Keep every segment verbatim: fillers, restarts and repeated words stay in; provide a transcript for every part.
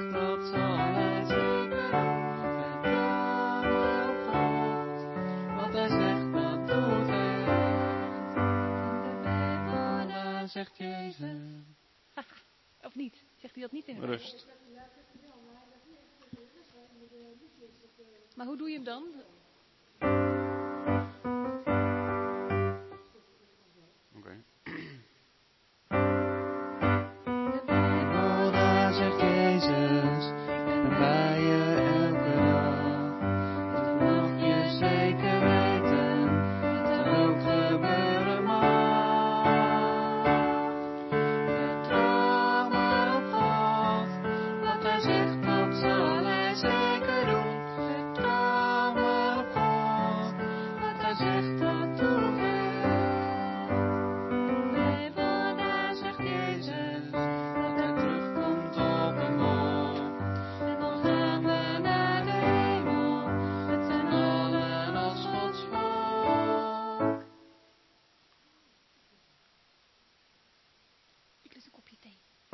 zegt dat zal hij zeker doen. Vertrouw maar op God. Wat hij zegt dat doet hij. In de Bijbel daar zegt Jezus. Of niet? Zegt hij dat niet in de Rust. Maar hoe doe je hem dan? Oké. De Bijbel daar zegt Jezus. Ik ben bij je elke dag. Dat mag je zeker weten. Wat er ook gebeuren mag. Vertrouw maar op God. Wat hij zegt dat zal hij zeker doen. Vertrouw maar op God. Wat hij zegt dat doet hij. De Bijbel daar zegt Jezus. Dat hij terugkomt op een wolk. En dan gaan we naar de hemel. Met z'n allen als Gods volk. Ik lust een kopje thee.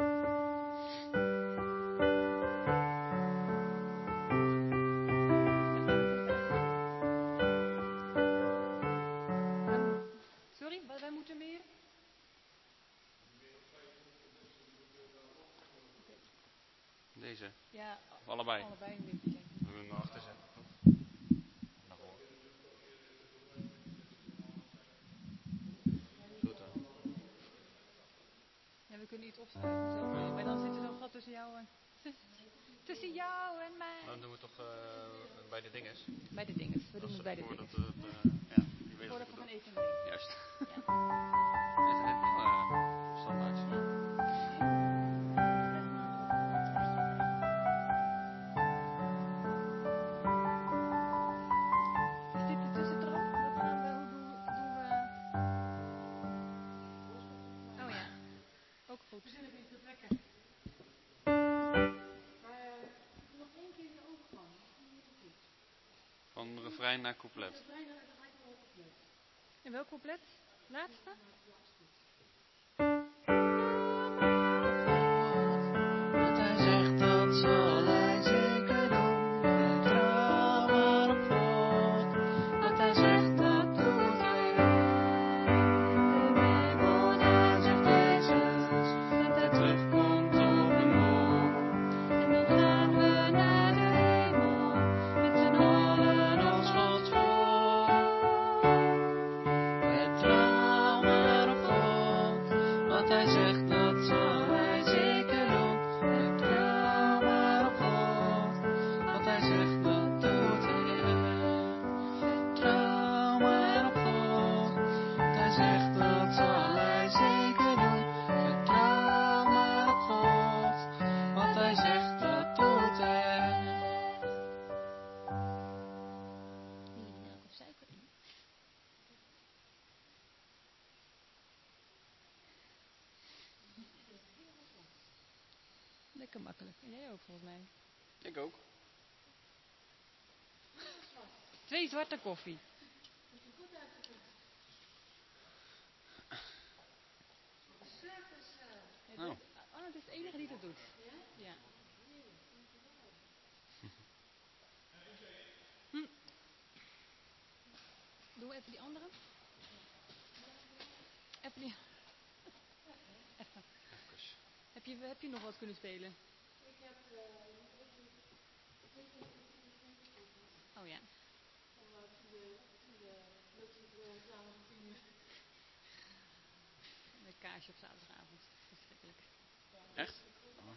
Sorry, wat wij moeten meer? Deze. Ja, Of allebei. allebei een beetje. We moeten hem achter zetten. Naar voren. Goed dan. Ja, we kunnen iets opschuiven zo, maar, maar dan zit er zo'n gat tussen jou en... Tussen jou en mij. Dan doen we toch uh, bij de dinges. Bij de dinges, we doen het bij de Voordat dinges. het, uh, ja, je weet Voordat wat we ik gaan bedoel. eten en drinken. Juist. Ja. Is dit wel uh, standaard? Is dit de tussendroom? Wat gaan we, hoe doen, doen we... Oh ja, ook goed. We zijn er weer vertrekken. Maar uh, nog één keer de overgang. Van refrein naar couplet. De refrein naar de couplet. En welk couplet? Laatste? Wat hij zegt, dat zal hij zeker doen. Vertrouw maar op God. Wat hij zegt, dat doet hij. In de Bijbel, daar zegt Jezus dat hij terugkomt op een wolk. En dan gaan we naar de hemel met z'n allen als Gods volk. Vertrouw maar op God. Wat hij zegt, dat zal hij zeker doen. Vertrouw maar op God. Wat hij zegt, dat doet hij. Vertrouw maar op God. Wat hij zegt, dat zal hij zeker doen. Vertrouw maar op God. Wat hij zegt, dat doet hij. Hier melk of suiker in. Lekker makkelijk. En jij ook volgens mij. Ik ook. Twee zwarte koffie. Ja, Oh. dit, oh, het is de enige die dat doet. Ja. Hm. Doen we even die andere? Even die... Even. Heb je, heb je nog wat kunnen spelen? Ik heb uh, Oh ja. Een kaarsje op zaterdagavond. Verschrikkelijk. Echt? Oh.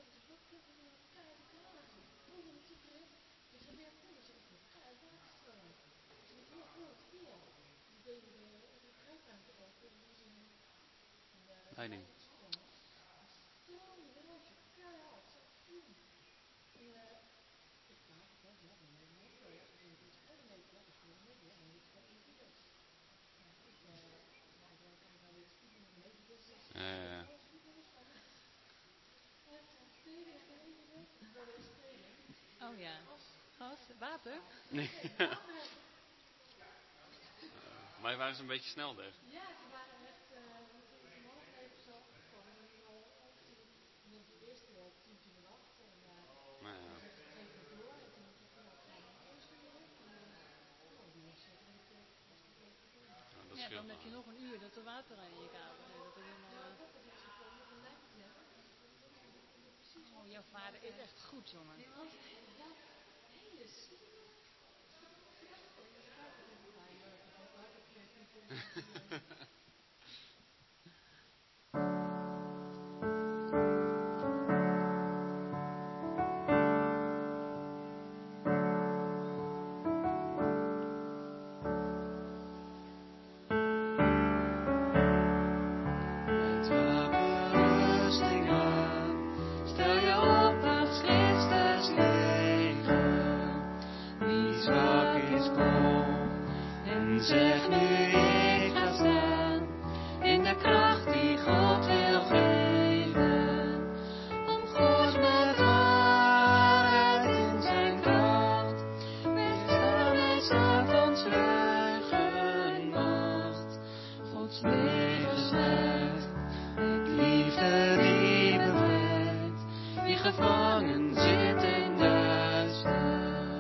Leiding. Uh. Oh ja. Gas, water? Nee. uh, maar waren ze een beetje snel dus? Ja, ze waren echt uh, om half negen zo afgekomen. En om half tien, de eerste tien, tien en acht. En uh, je nog een uur dat er water aan je kabel. Nee, dat is helemaal... Uh... Oh, jouw vader is echt goed, jongen. Met wapenrusting aan, stel je op als Christus leger. Wie zwak is, kom en zeg nu ik ga staan, in de kracht die God wil geven. Omgord met waarheid in zijn kracht, weerstaan met 's avonds leugenmacht. Gods leger strijdt, met liefde die bevrijdt, die gevangen zit in duister.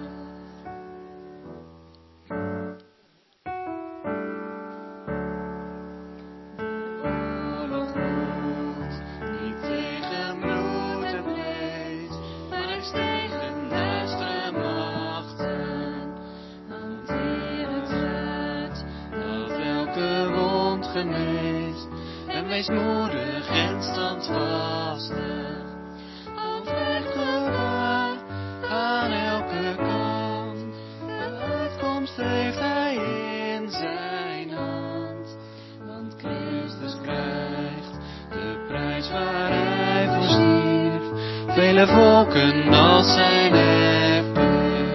Oorlog woedt, niet tegen bloed en vlees, maar is tegen duistere machten. Hanteer het zwaard, dat elke wond geneest, en wees moedig en standvastig. Altijd gevaar aan elke kant, de uitkomst heeft hij in zijn hand. Want Christus krijgt de prijs waar hij voor stierf, vele volken als zijn erfdeel.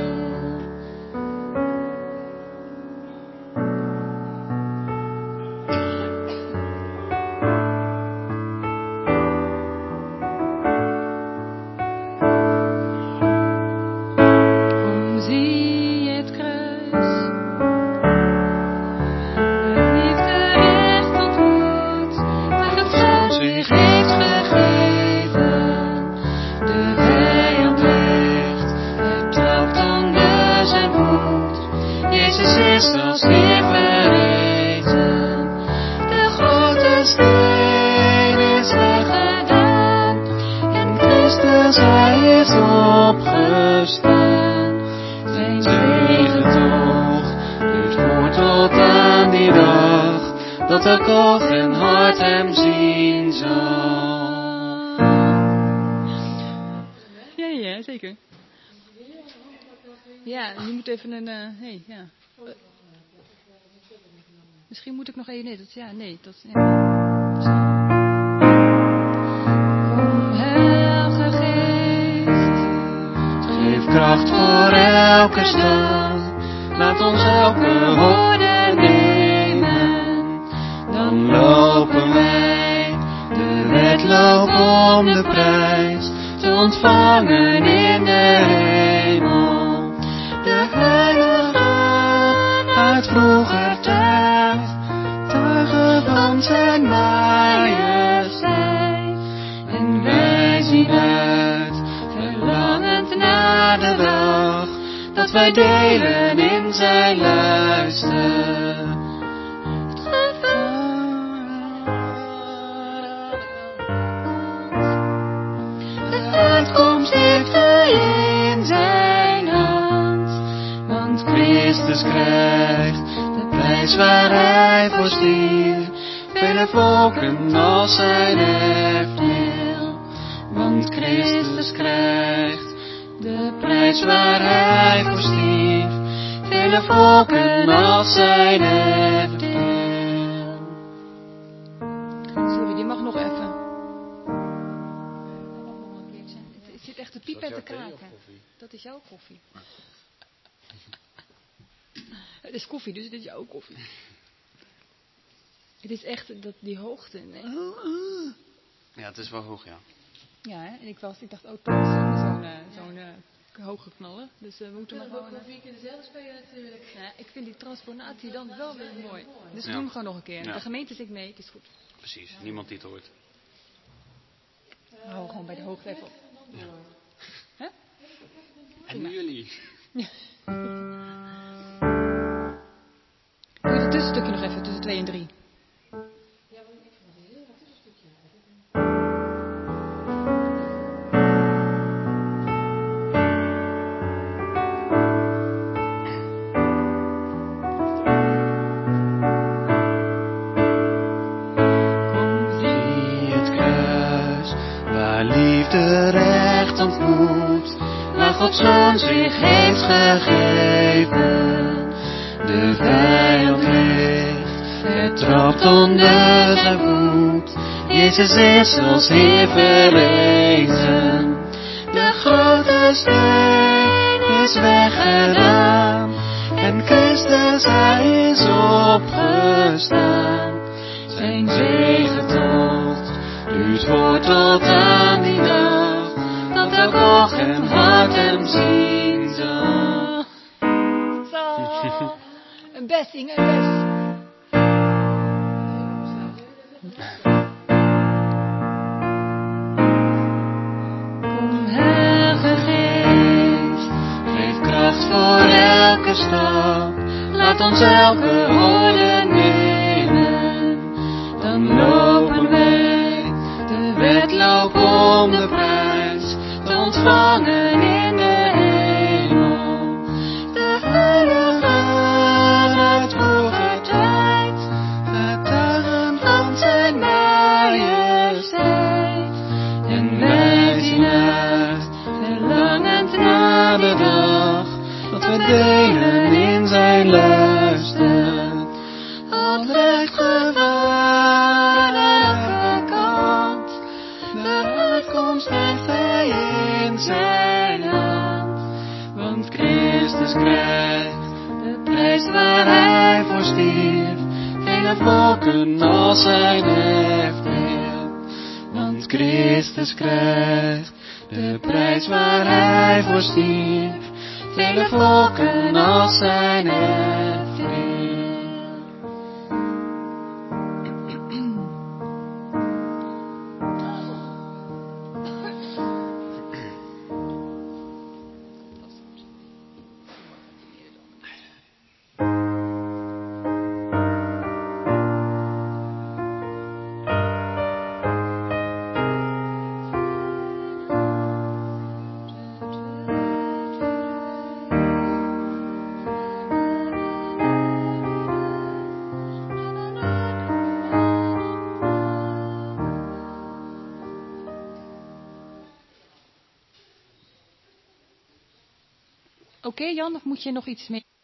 Kom, zie het kruis, de liefde recht ontmoet, de zoon zich heeft gegeven. De vijand ligt, het trapt onder zijn voet. Jezus is als Heer verrezen. De grote steen is weggedaan, en Christus hij is opgestaan. Zijn zegentocht duurt voort tot aan die dag, dat elk oog en hart hem zien zal. Ja, ja, zeker. Ja, je moet even een... eh hey, ja. Eh, misschien moet ik nog even... Nee, dat, ja, nee, dat... Ja. Kom, Heilige Geest, Geef kracht voor elke stad, laat ons elke woorden nemen. Dan lopen wij de wedloop om de prijs te ontvangen in de hemel. De heiligen uit vroeger tijd, tuigen van zijn majesteit. En wij zien uit, verlangend naar de dag, dat wij delen in zijn luister. Het gevaar, de uitkomst heeft hij in zijn hand. Want Christus krijgt de prijs waar hij voor stierf, vele volken als zijn erfdeel. Want Christus krijgt de prijs waar hij voor stierf, vele volken als zijn erfdeel. Sorry, die mag nog even. Hij mag nog een keertje. Het, het zit echt te piepen en te kraken. Dat is jouw koffie. Het is koffie, dus dit is jouw koffie. Het is echt dat, die hoogte. Nee. Ja, het is wel hoog, ja. Ja, hè? En ik, was, ik dacht ook, dat is zo'n zo'n uh, zo'n uh, hoge knaller. Dus uh, we moeten maar gewoon... Uh, vier keer dezelfde spelen natuurlijk. ja, ik vind die transponatie dan wel weer mooi. Dus we Ja. doen hem gewoon nog een keer. Ja. De gemeente zegt nee, het is goed. Precies, niemand die het hoort. We houden gewoon bij de hoogte even op. Ja. Hè? En nu jullie. Ja. Doe je het tussenstukje nog even, tussen twee en drie. Gods Zoon zich heeft gegeven. De vijand ligt, vertrapt onder zijn voet. Jezus is als Heer verrezen. De grote steen is weggedaan. En Christus, Hij is opgestaan. Zijn zegentocht duurt voort tot aan die dag, dat elk oog en hart hem zien zal. Zo. Een best, Inge, een best. Kom, Heilige Geest, geef kracht voor elke stap. Laat ons elke orde nemen. Dan lopen wij de wedloop om de prijs te ontvangen in de hemel. De Heilige uit vroeger tijd, getuigen van zijn majesteit. En wij zien uit, verlangend naar de dag, dat we delen in zijn luister. Al dreigt gevaar aan elke kant, de uitkomst heeft hij in zijn hand. Want Christus krijgt de prijs waar hij voor stierf, vele volken als zijn erfdeel. Want Christus krijgt de prijs waar hij voor stierf, vele volken als zijn erfdeel. Oké, okay, Jan, of moet je nog iets mee?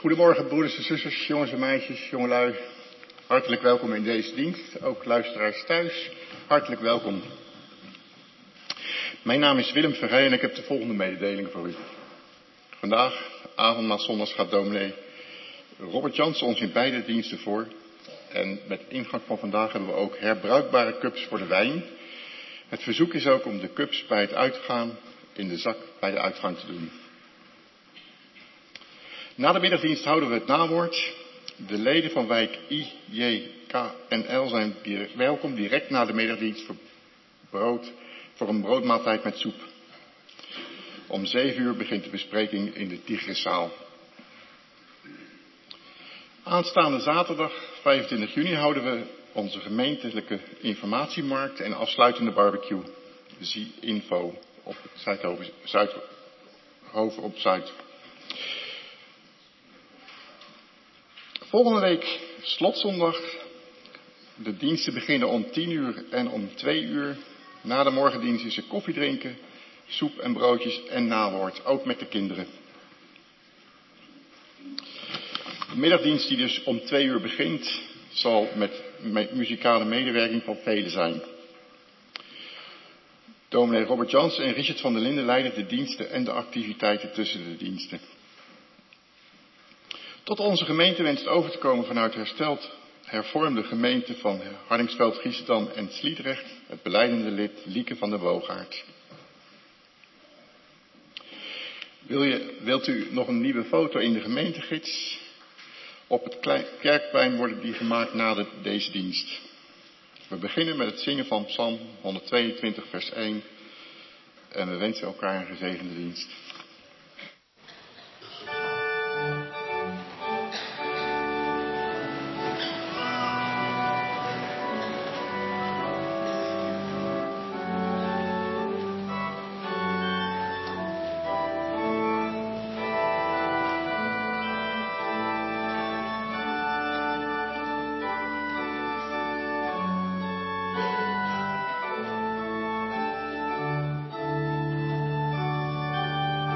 Goedemorgen broeders en zusters, jongens en meisjes, jongelui. Hartelijk welkom in deze dienst, ook luisteraars thuis. Hartelijk welkom. Mijn naam is Willem Verheij en ik heb de volgende mededeling voor u. Vandaag, avondmaalszondags, gaat dominee Robert Jansen ons in beide diensten voor. En met ingang van vandaag hebben we ook herbruikbare cups voor de wijn. Het verzoek is ook om de cups bij het uitgaan in de zak bij de uitgang te doen. Na de middagdienst houden we het nawoord. De leden van wijk I, J, K en L zijn welkom direct na de middagdienst voor, brood, voor een broodmaaltijd met soep. Om zeven uur begint de bespreking in de Tigriszaal. Aanstaande zaterdag vijfentwintig juni houden we onze gemeentelijke informatiemarkt en afsluitende barbecue. Zie info op Zuidhoven, Zuidhoven op Zuid. Volgende week slotzondag. De diensten beginnen om tien uur en om twee uur. Na de morgendienst is er koffie drinken, soep en broodjes en nawoord, ook met de kinderen. De middagdienst die dus om twee uur begint, zal met, met muzikale medewerking van velen zijn. Dominee Robert Jansen en Richard van der Linden leiden de diensten en de activiteiten tussen de diensten. Tot onze gemeente wenst over te komen vanuit hersteld hervormde gemeente van Hardingsveld, Giesendam en Sliedrecht, het belijdende lid Lieke van der Boogaard. Wil je, wilt u nog een nieuwe foto in de gemeentegids? Op het kerkplein worden die gemaakt na de, deze dienst. We beginnen met het zingen van Psalm honderdtweeëntwintig vers één en we wensen elkaar een gezegende dienst. Thank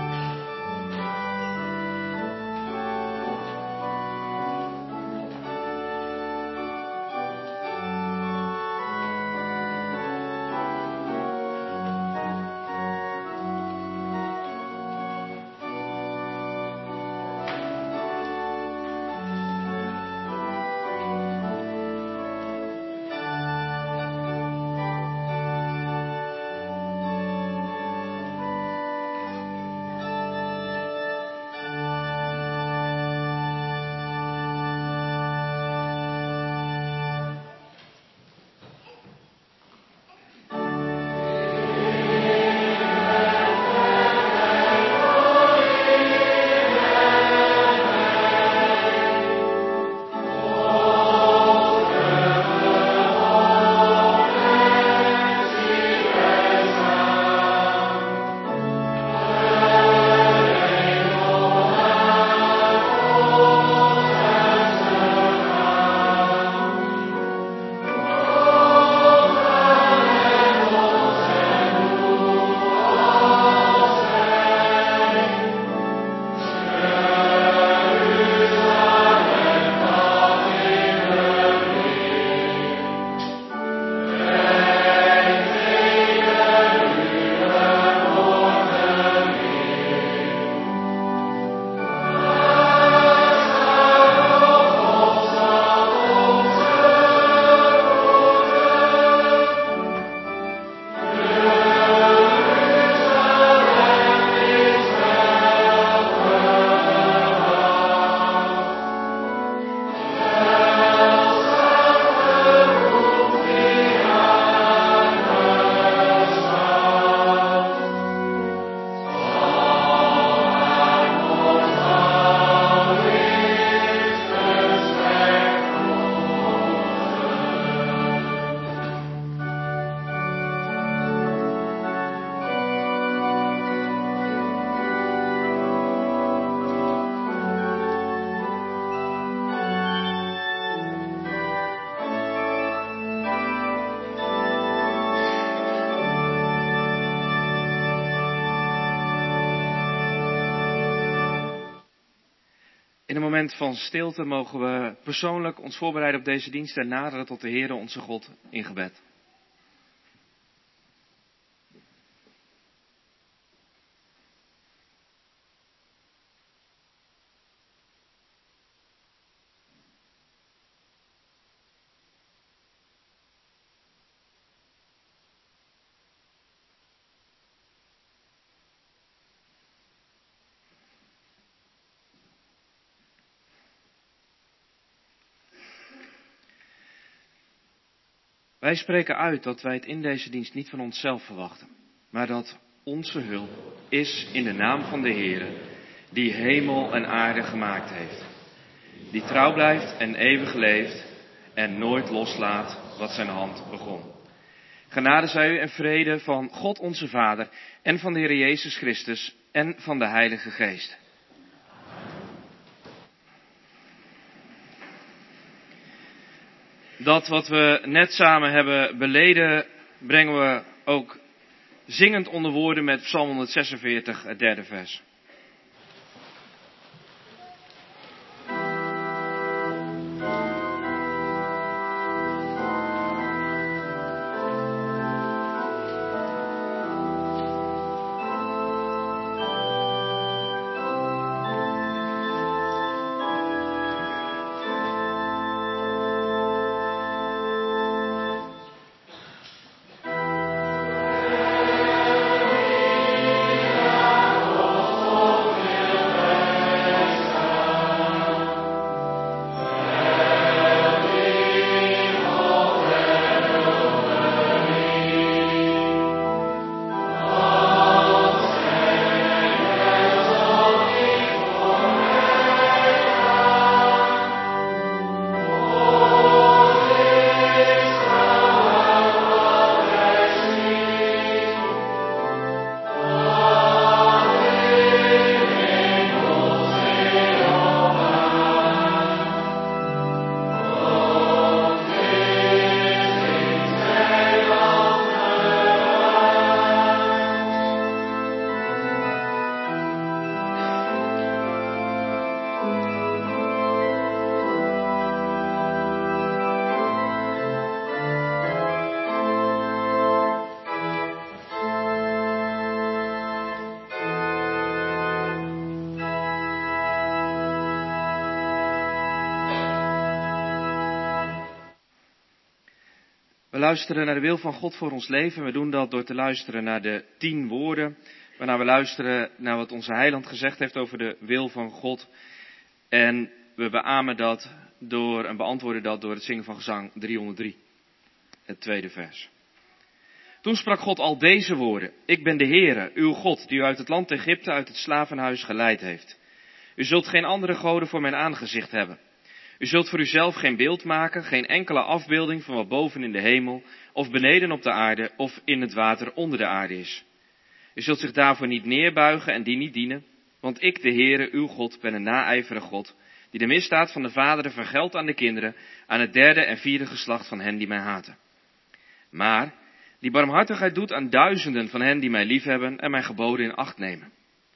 In een moment van stilte mogen we persoonlijk ons voorbereiden op deze dienst en naderen tot de Heere onze God in gebed. Wij spreken uit dat wij het in deze dienst niet van onszelf verwachten, maar dat onze hulp is in de naam van de Heere, die hemel en aarde gemaakt heeft. Die trouw blijft en eeuwig leeft en nooit loslaat wat zijn hand begon. Genade zij u en vrede van God onze Vader en van de Heer Jezus Christus en van de Heilige Geest. Dat wat we net samen hebben beleden, brengen we ook zingend onder woorden met Psalm honderdzesenveertig, het derde vers. We luisteren naar de wil van God voor ons leven. We doen dat door te luisteren naar de tien woorden. Waarna we luisteren naar wat onze heiland gezegd heeft over de wil van God. En we beamen dat door en beantwoorden dat door het zingen van gezang driehonderddrie. Het tweede vers. Toen sprak God al deze woorden. Ik ben de Heere, uw God, die u uit het land Egypte, uit het slavenhuis geleid heeft. U zult geen andere goden voor mijn aangezicht hebben. U zult voor uzelf geen beeld maken, geen enkele afbeelding van wat boven in de hemel, of beneden op de aarde, of in het water onder de aarde is. U zult zich daarvoor niet neerbuigen en die niet dienen, want ik, de Heere, uw God, ben een naijverige God, die de misdaad van de vaderen vergeldt aan de kinderen, aan het derde en vierde geslacht van hen die mij haten. Maar die barmhartigheid doet aan duizenden van hen die mij liefhebben en mijn geboden in acht nemen.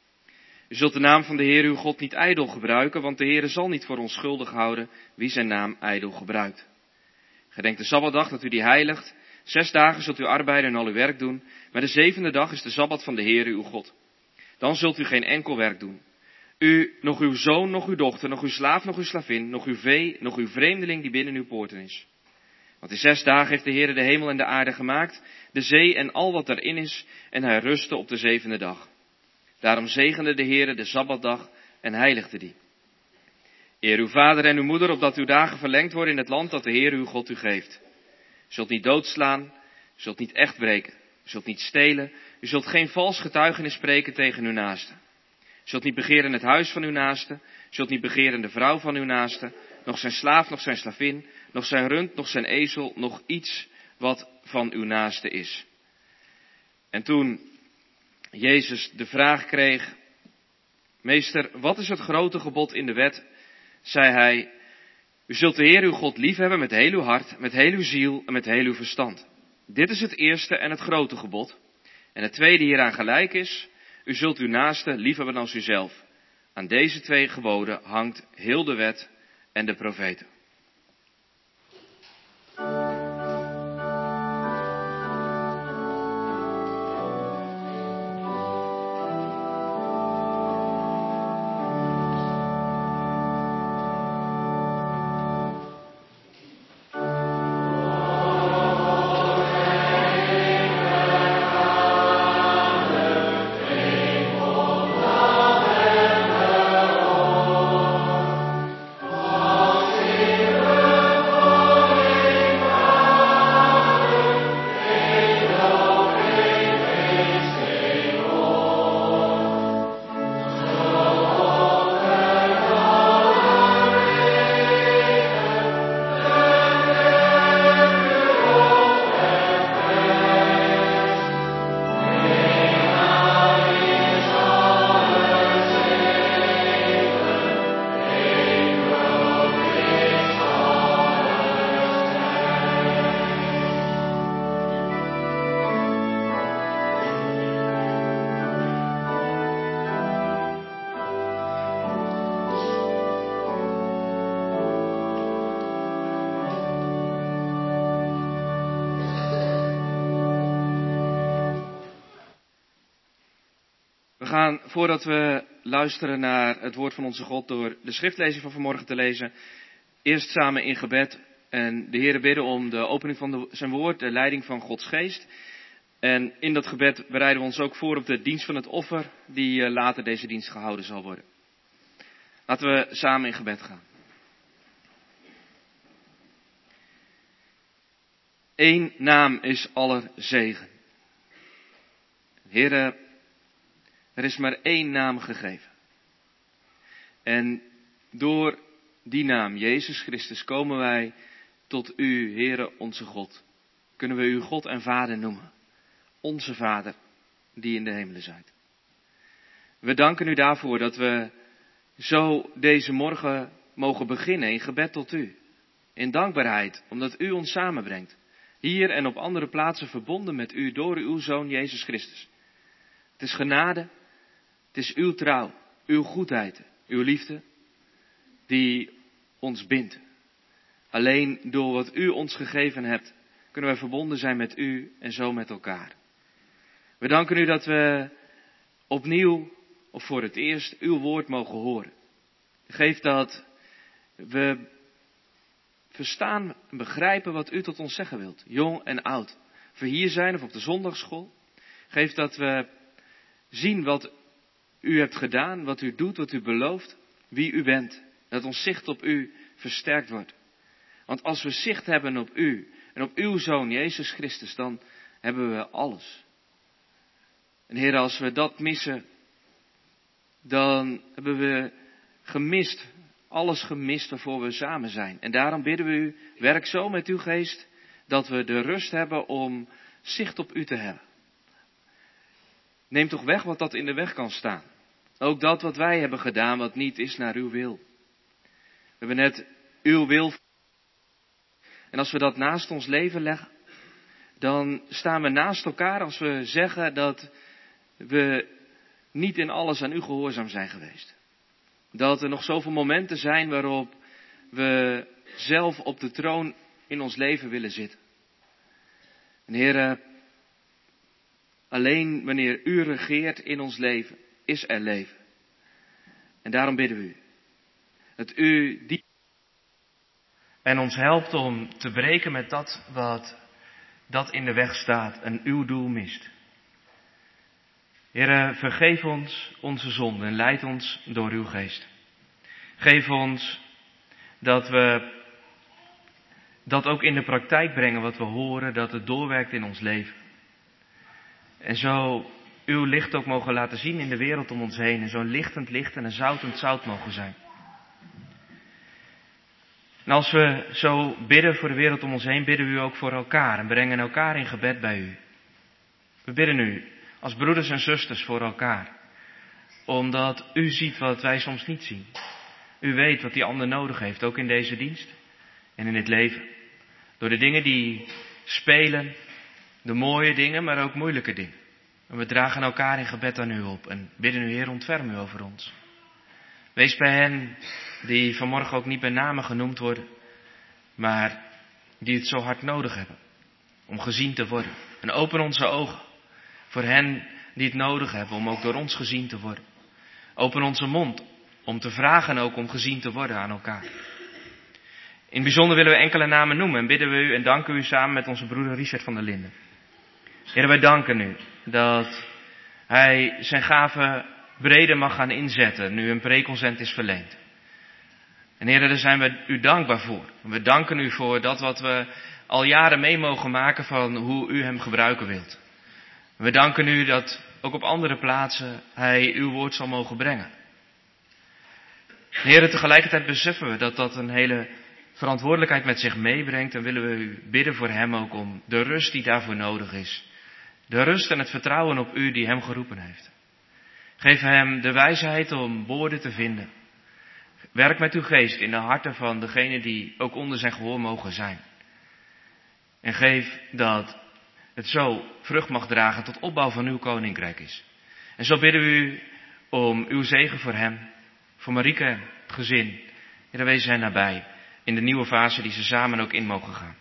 U zult de naam van de Heer uw God niet ijdel gebruiken, want de Heere zal niet voor onschuldig houden wie zijn naam ijdel gebruikt. Gedenk de Sabbatdag dat u die heiligt. Zes dagen zult u arbeiden en al uw werk doen, maar de zevende dag is de Sabbat van de Heer uw God. Dan zult u geen enkel werk doen. U, nog uw zoon, nog uw dochter, nog uw slaaf, nog uw slavin, nog uw vee, nog uw vreemdeling die binnen uw poorten is. Want in zes dagen heeft de Heere de hemel en de aarde gemaakt, de zee en al wat erin is, en hij rustte op de zevende dag. Daarom zegende de Heere de Sabbatdag en heiligde die. Eer uw vader en uw moeder, opdat uw dagen verlengd worden in het land dat de Heere uw God u geeft. U zult niet doodslaan, u zult niet echt breken, u zult niet stelen, u zult geen vals getuigenis spreken tegen uw naaste. U zult niet begeren het huis van uw naaste, u zult niet begeren de vrouw van uw naaste, nog zijn slaaf, nog zijn slavin, nog zijn rund, nog zijn ezel, nog iets wat van uw naaste is. En toen Jezus de vraag kreeg, meester, wat is het grote gebod in de wet? Zei hij, u zult de Heer uw God liefhebben met heel uw hart, met heel uw ziel en met heel uw verstand. Dit is het eerste en het grote gebod. En het tweede hieraan gelijk is, u zult uw naaste liefhebben als uzelf. Aan deze twee geboden hangt heel de wet en de profeten. We gaan, voordat we luisteren naar het woord van onze God, door de schriftlezing van vanmorgen te lezen, eerst samen in gebed en de Heere bidden om de opening van de, zijn woord, de leiding van Gods geest. En in dat gebed bereiden we ons ook voor op de dienst van het offer, die uh, later deze dienst gehouden zal worden. Laten we samen in gebed gaan. Eén naam is aller zegen. Heere, er is maar één naam gegeven. En door die naam, Jezus Christus, komen wij tot u, Heere onze God. Kunnen we u God en Vader noemen. Onze Vader, die in de hemelen zijt. We danken u daarvoor dat we zo deze morgen mogen beginnen in gebed tot u. In dankbaarheid, omdat u ons samenbrengt. Hier en op andere plaatsen verbonden met u door uw Zoon Jezus Christus. Het is genade, het is uw trouw, uw goedheid, uw liefde, die ons bindt. Alleen door wat u ons gegeven hebt, kunnen wij verbonden zijn met u en zo met elkaar. We danken u dat we opnieuw, of voor het eerst, uw woord mogen horen. Geef dat we verstaan en begrijpen wat u tot ons zeggen wilt, jong en oud. Of we hier zijn of op de zondagsschool. Geef dat we zien wat u hebt gedaan, wat u doet, wat u belooft, wie u bent. Dat ons zicht op u versterkt wordt. Want als we zicht hebben op u en op uw Zoon Jezus Christus, dan hebben we alles. En Heer, als we dat missen, dan hebben we gemist, alles gemist waarvoor we samen zijn. En daarom bidden we u, werk zo met uw geest, dat we de rust hebben om zicht op u te hebben. Neem toch weg wat dat in de weg kan staan. Ook dat wat wij hebben gedaan, wat niet is naar uw wil. We hebben net uw wil. En als we dat naast ons leven leggen, dan staan we naast elkaar als we zeggen dat we niet in alles aan u gehoorzaam zijn geweest. Dat er nog zoveel momenten zijn waarop we zelf op de troon in ons leven willen zitten. En Heere, alleen wanneer u regeert in ons leven, is er leven. En daarom bidden we u, dat u die en ons helpt om te breken met dat wat dat in de weg staat en uw doel mist. Heere, vergeef ons onze zonden en leid ons door uw geest. Geef ons dat we dat ook in de praktijk brengen wat we horen, dat het doorwerkt in ons leven. En zo uw licht ook mogen laten zien in de wereld om ons heen. En zo'n lichtend licht en een zoutend zout mogen zijn. En als we zo bidden voor de wereld om ons heen, bidden we u ook voor elkaar. En brengen elkaar in gebed bij u. We bidden u als broeders en zusters voor elkaar. Omdat u ziet wat wij soms niet zien. U weet wat die ander nodig heeft, ook in deze dienst en in het leven. Door de dingen die spelen, de mooie dingen, maar ook moeilijke dingen. En we dragen elkaar in gebed aan u op en bidden u, Heer, ontferm u over ons. Wees bij hen die vanmorgen ook niet bij name genoemd worden, maar die het zo hard nodig hebben om gezien te worden. En open onze ogen voor hen die het nodig hebben om ook door ons gezien te worden. Open onze mond om te vragen en ook om gezien te worden aan elkaar. In het bijzonder willen we enkele namen noemen en bidden we u en danken u samen met onze broeder Richard van der Linden. Heer, wij danken u dat hij zijn gave breder mag gaan inzetten nu een preconcent is verleend. En Heer, daar zijn we u dankbaar voor. We danken u voor dat wat we al jaren mee mogen maken van hoe u hem gebruiken wilt. We danken u dat ook op andere plaatsen hij uw woord zal mogen brengen. Heer, tegelijkertijd beseffen we dat dat een hele verantwoordelijkheid met zich meebrengt en willen we u bidden voor hem ook om de rust die daarvoor nodig is. De rust en het vertrouwen op u die hem geroepen heeft. Geef hem de wijsheid om woorden te vinden. Werk met uw geest in de harten van degenen die ook onder zijn gehoor mogen zijn. En geef dat het zo vrucht mag dragen tot opbouw van uw koninkrijk is. En zo bidden we u om uw zegen voor hem, voor Marieke, het gezin. Heer, wees hen nabij in de nieuwe fase die ze samen ook in mogen gaan.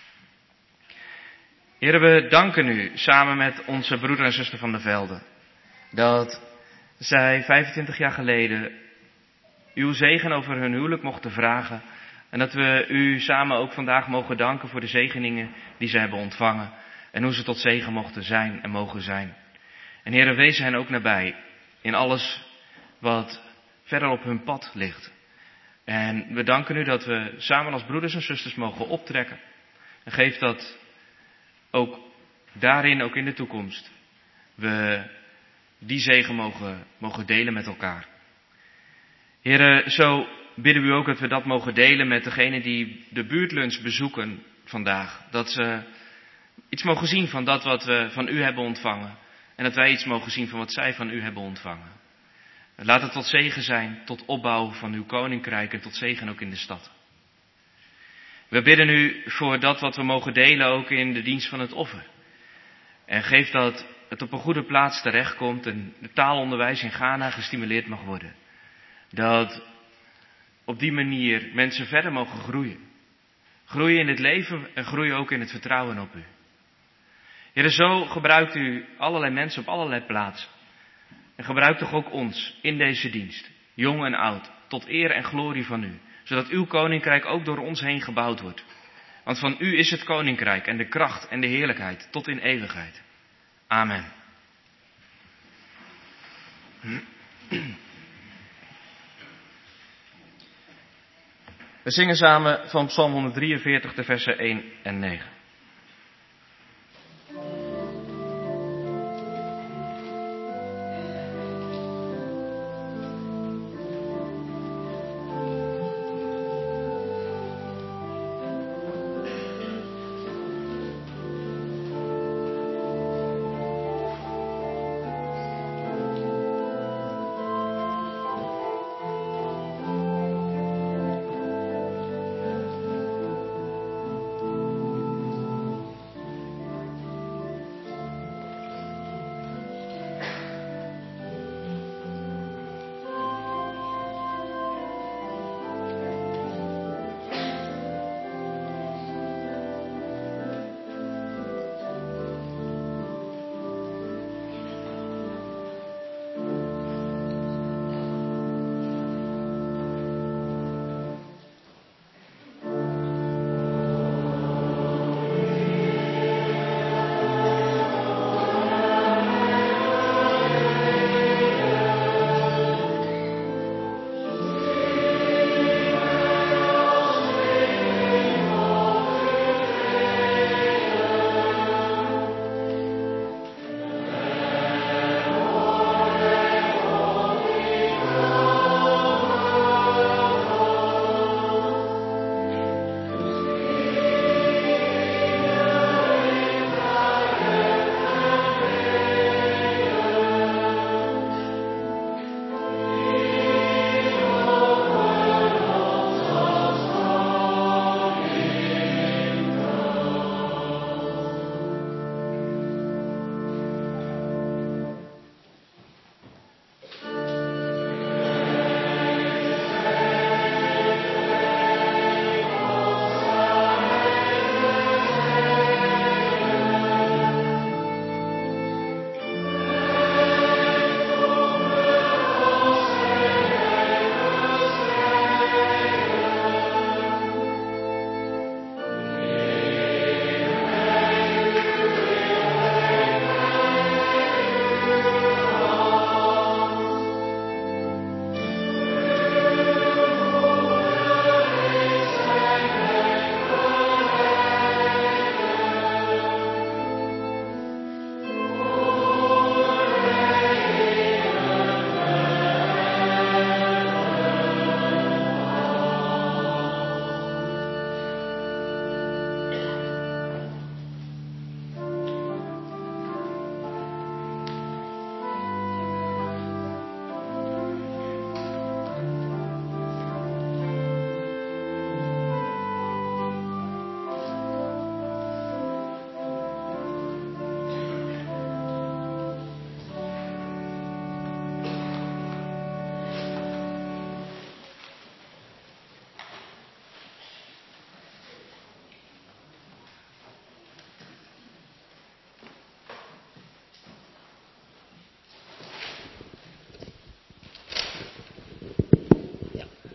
Heer, we danken u samen met onze broeder en zuster van der Velde dat zij vijfentwintig jaar geleden uw zegen over hun huwelijk mochten vragen. En dat we u samen ook vandaag mogen danken voor de zegeningen die ze hebben ontvangen. En hoe ze tot zegen mochten zijn en mogen zijn. En Heer, wees hen ook nabij in alles wat verder op hun pad ligt. En we danken u dat we samen als broeders en zusters mogen optrekken. En geef dat ook daarin, ook in de toekomst, we die zegen mogen, mogen delen met elkaar. Heren, zo bidden we u ook dat we dat mogen delen met degenen die de buurtlunch bezoeken vandaag. Dat ze iets mogen zien van dat wat we van u hebben ontvangen. En dat wij iets mogen zien van wat zij van u hebben ontvangen. Laat het tot zegen zijn, tot opbouw van uw koninkrijk en tot zegen ook in de stad. We bidden u voor dat wat we mogen delen ook in de dienst van het offer. En geef dat het op een goede plaats terechtkomt en het taalonderwijs in Ghana gestimuleerd mag worden. Dat op die manier mensen verder mogen groeien. Groeien in het leven en groeien ook in het vertrouwen op u. Heer, zo gebruikt u allerlei mensen op allerlei plaatsen. En gebruik toch ook ons in deze dienst, jong en oud, tot eer en glorie van u. Zodat uw koninkrijk ook door ons heen gebouwd wordt. Want van u is het koninkrijk en de kracht en de heerlijkheid tot in eeuwigheid. Amen. We zingen samen van Psalm honderddrieënveertig, de versen één en negen.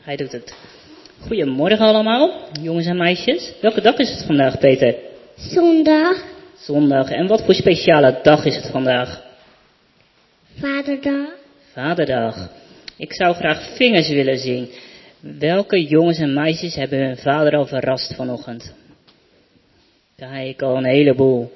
Hij doet het. Goedemorgen allemaal, jongens en meisjes. Welke dag is het vandaag, Peter? Zondag. Zondag. En wat voor speciale dag is het vandaag? Vaderdag. Vaderdag. Ik zou graag vingers willen zien. Welke jongens en meisjes hebben hun vader al verrast vanochtend? Kijk, al een heleboel.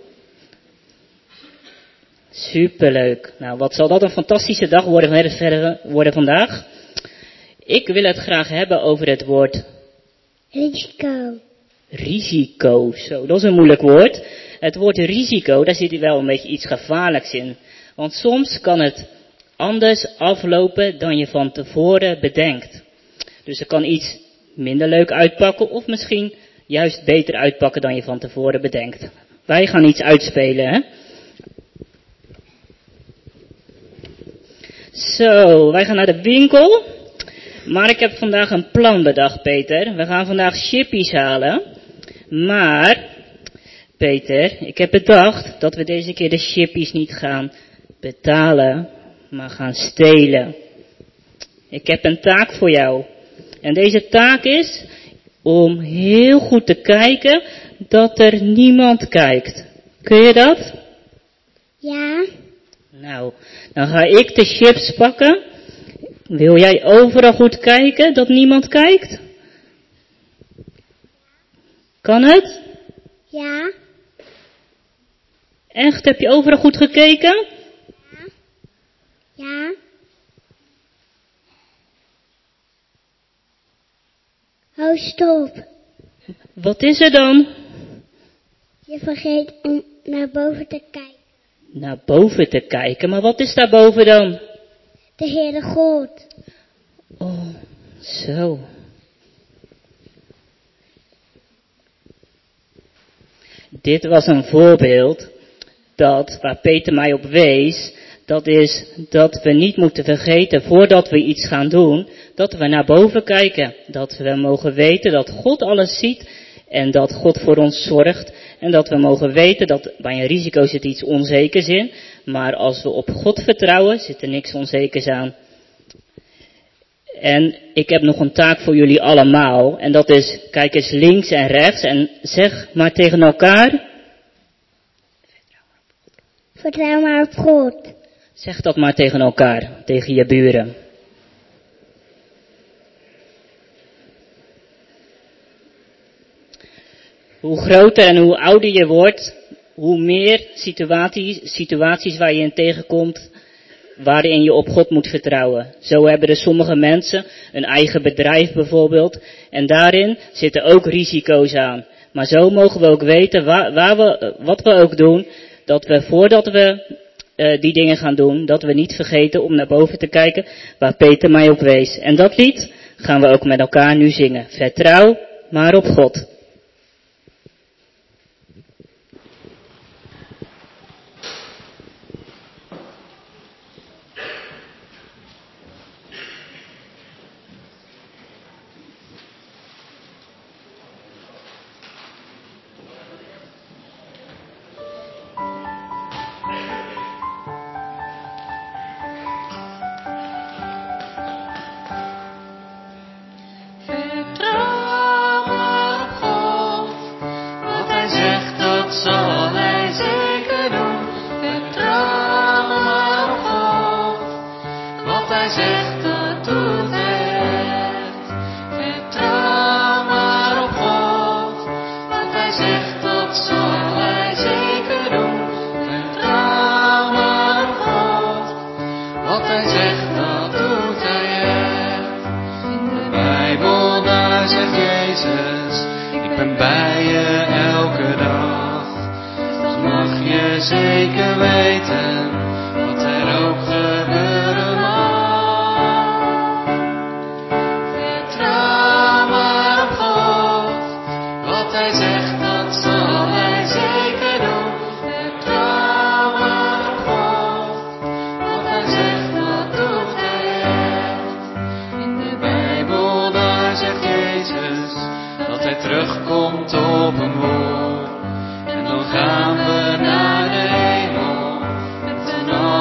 Superleuk. Nou, wat zal dat een fantastische dag worden, verder worden vandaag? Ik wil het graag hebben over het woord... Risico. Risico, zo, dat is een moeilijk woord. Het woord risico, daar zit wel een beetje iets gevaarlijks in. Want soms kan het anders aflopen dan je van tevoren bedenkt. Dus er kan iets minder leuk uitpakken of misschien juist beter uitpakken dan je van tevoren bedenkt. Wij gaan iets uitspelen, hè. Zo, wij gaan naar de winkel. Maar ik heb vandaag een plan bedacht, Peter. We gaan vandaag chippies halen. Maar, Peter, ik heb bedacht dat we deze keer de chippies niet gaan betalen, maar gaan stelen. Ik heb een taak voor jou. En deze taak is om heel goed te kijken dat er niemand kijkt. Kun je dat? Ja. Nou, dan ga ik de chips pakken. Wil jij overal goed kijken dat niemand kijkt? Kan het? Ja. Echt? Heb je overal goed gekeken? Ja. Ja. Oh, stop. Wat is er dan? Je vergeet om naar boven te kijken. Naar boven te kijken, maar wat is daar boven dan? De Heere God. Oh, zo. Dit was een voorbeeld dat, waar Peter mij op wees, dat is dat we niet moeten vergeten voordat we iets gaan doen, dat we naar boven kijken. Dat we mogen weten dat God alles ziet en dat God voor ons zorgt. En dat we mogen weten dat bij een risico zit iets onzekers in, maar als we op God vertrouwen zit er niks onzekers aan. En ik heb nog een taak voor jullie allemaal. En dat is, kijk eens links en rechts en zeg maar tegen elkaar. Vertrouw maar op God. Zeg dat maar tegen elkaar, tegen je buren. Hoe groter en hoe ouder je wordt, hoe meer situaties, situaties waar je in tegenkomt, waarin je op God moet vertrouwen. Zo hebben er sommige mensen een eigen bedrijf bijvoorbeeld. En daarin zitten ook risico's aan. Maar zo mogen we ook weten, waar, waar we, wat we ook doen, dat we voordat we uh, die dingen gaan doen, dat we niet vergeten om naar boven te kijken, waar Peter mij op wees. En dat lied gaan we ook met elkaar nu zingen. Vertrouw maar op God.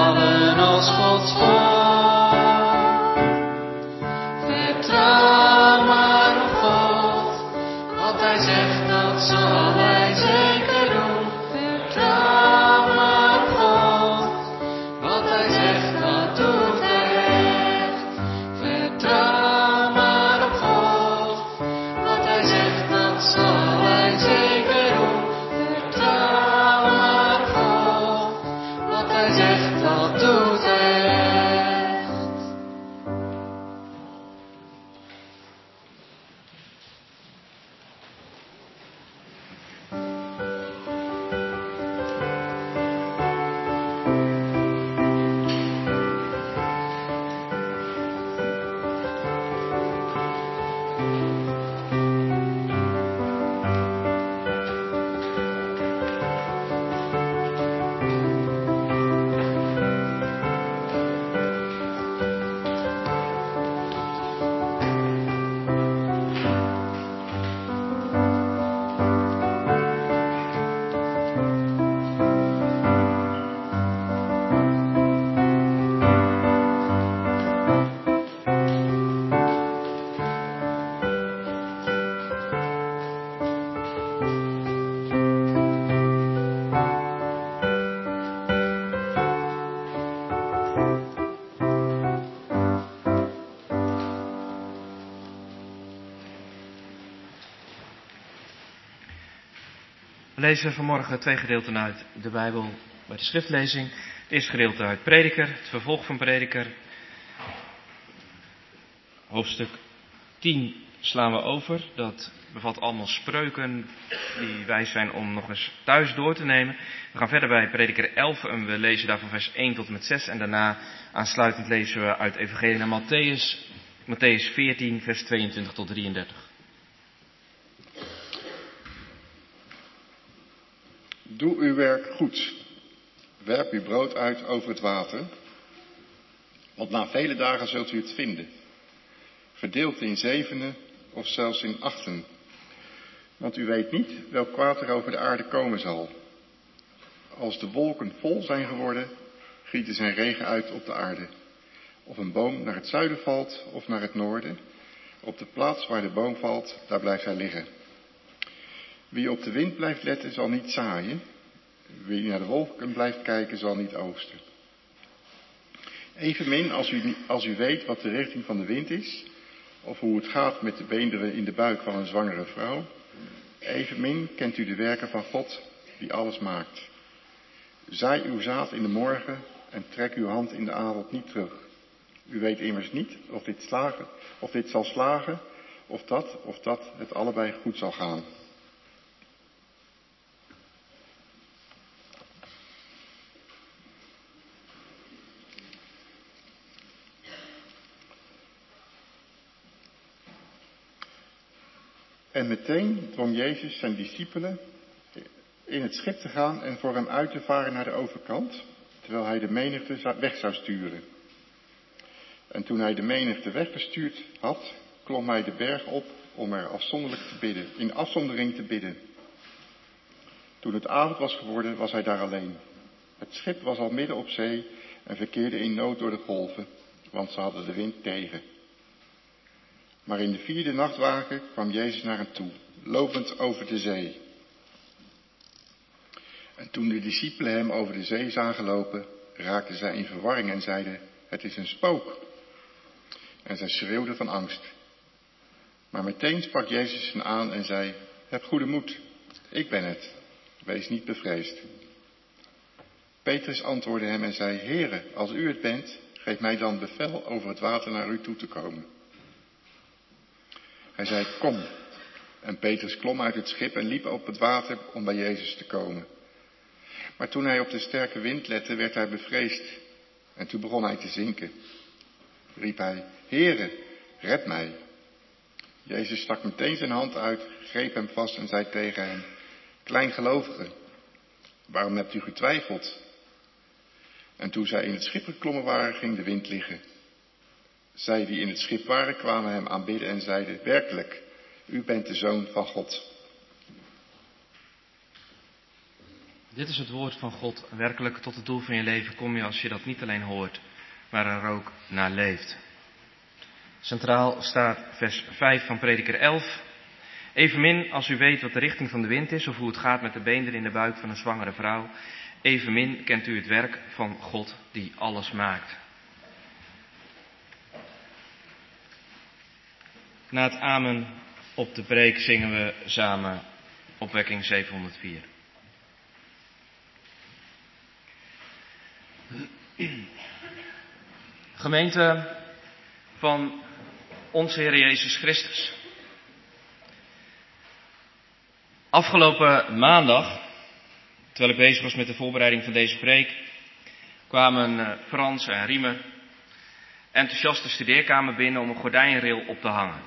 Vertrouw dat zal hij zeker doen. Vertrouw maar op God. Wat hij zegt, dat doet hij echt. Vertrouw maar op God. Wat hij zegt, dat zal hij zeker doen. Vertrouw maar op God. Wat hij zegt, dat doet hij echt. We lezen vanmorgen twee gedeelten uit de Bijbel bij de schriftlezing. Het eerste gedeelte uit Prediker, het vervolg van Prediker. Hoofdstuk tien slaan we over. Dat bevat allemaal spreuken die wijs zijn om nog eens thuis door te nemen. We gaan verder bij Prediker elf en we lezen daar van vers één tot en met zes. En daarna aansluitend lezen we uit Evangelie naar Matthäus, Matthäus veertien, vers tweeëntwintig tot drieëndertig. Doe uw werk goed. Werp uw brood uit over het water. Want na vele dagen zult u het vinden. Verdeeld in zevenen of zelfs in achten. Want u weet niet welk kwaad er over de aarde komen zal. Als de wolken vol zijn geworden, gieten zijn regen uit op de aarde. Of een boom naar het zuiden valt of naar het noorden. Op de plaats waar de boom valt, daar blijft hij liggen. Wie op de wind blijft letten, zal niet zaaien. Wie naar de wolken blijft kijken, zal niet oogsten. Evenmin als u, als u weet wat de richting van de wind is, of hoe het gaat met de beenderen in de buik van een zwangere vrouw, evenmin kent u de werken van God, die alles maakt. Zaai uw zaad in de morgen en trek uw hand in de avond niet terug. U weet immers niet of dit, slagen, of dit zal slagen, of dat, of dat het allebei goed zal gaan. En meteen dwong Jezus zijn discipelen in het schip te gaan en voor hem uit te varen naar de overkant, terwijl hij de menigte weg zou sturen. En toen hij de menigte weggestuurd had, klom hij de berg op om er afzonderlijk te bidden, in afzondering te bidden. Toen het avond was geworden, was hij daar alleen. Het schip was al midden op zee en verkeerde in nood door de golven, want ze hadden de wind tegen. Maar in de vierde nachtwaken kwam Jezus naar hem toe, lopend over de zee. En toen de discipelen hem over de zee zagen lopen, raakten zij in verwarring en zeiden, het is een spook. En zij schreeuwden van angst. Maar meteen sprak Jezus hen aan en zei, heb goede moed, ik ben het, wees niet bevreesd. Petrus antwoordde hem en zei, Heere, als u het bent, geef mij dan bevel over het water naar u toe te komen. Hij zei, kom. En Petrus klom uit het schip en liep op het water om bij Jezus te komen. Maar toen hij op de sterke wind lette, werd hij bevreesd. En toen begon hij te zinken. Riep hij, Heere, red mij. Jezus stak meteen zijn hand uit, greep hem vast en zei tegen hem, kleingelovige, waarom hebt u getwijfeld? En toen zij in het schip geklommen waren, ging de wind liggen. Zij die in het schip waren, kwamen hem aanbidden en zeiden, werkelijk, u bent de Zoon van God. Dit is het woord van God. Werkelijk tot het doel van je leven kom je als je dat niet alleen hoort, maar er ook naar leeft. Centraal staat vers vijf van Prediker elf. Evenmin als u weet wat de richting van de wind is of hoe het gaat met de beenderen in de buik van een zwangere vrouw, evenmin kent u het werk van God die alles maakt. Na het amen op de preek zingen we samen opwekking zevenhonderdvier. Gemeente van onze Heer Jezus Christus. Afgelopen maandag, terwijl ik bezig was met de voorbereiding van deze preek, kwamen Frans en Riemer enthousiast de studeerkamer binnen om een gordijnrail op te hangen.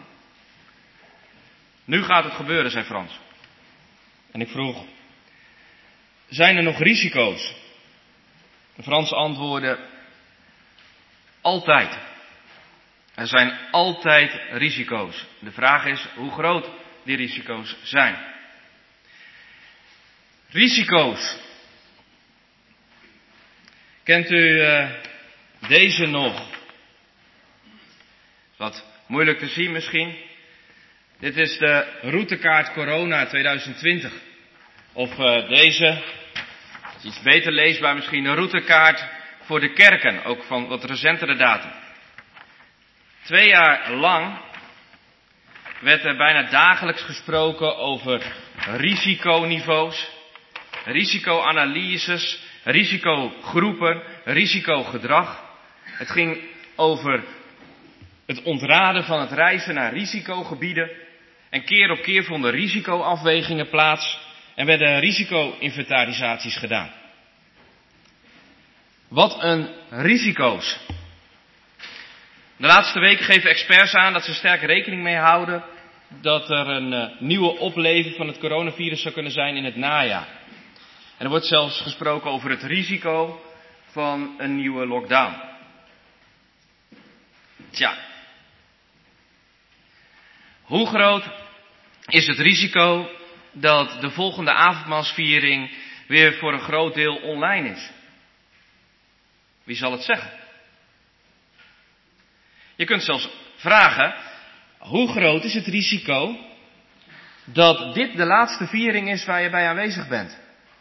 Nu gaat het gebeuren, zei Frans. En ik vroeg, zijn er nog risico's? En Frans antwoordde, altijd. Er zijn altijd risico's. De vraag is hoe groot die risico's zijn. Risico's. Kent u uh, deze nog? Wat moeilijk te zien misschien. Dit is de routekaart corona tweeduizend twintig. Of uh, deze, is iets beter leesbaar misschien, een routekaart voor de kerken, ook van wat recentere datum. Twee jaar lang werd er bijna dagelijks gesproken over risiconiveaus, risicoanalyses, risicogroepen, risicogedrag. Het ging over het ontraden van het reizen naar risicogebieden. En keer op keer vonden risicoafwegingen plaats en werden risico-inventarisaties gedaan. Wat een risico's. De laatste weken geven experts aan dat ze sterk rekening mee houden dat er een uh, nieuwe opleving van het coronavirus zou kunnen zijn in het najaar. En er wordt zelfs gesproken over het risico van een nieuwe lockdown. Tja. Hoe groot is het risico dat de volgende avondmaalsviering weer voor een groot deel online is? Wie zal het zeggen? Je kunt zelfs vragen, hoe groot is het risico dat dit de laatste viering is waar je bij aanwezig bent?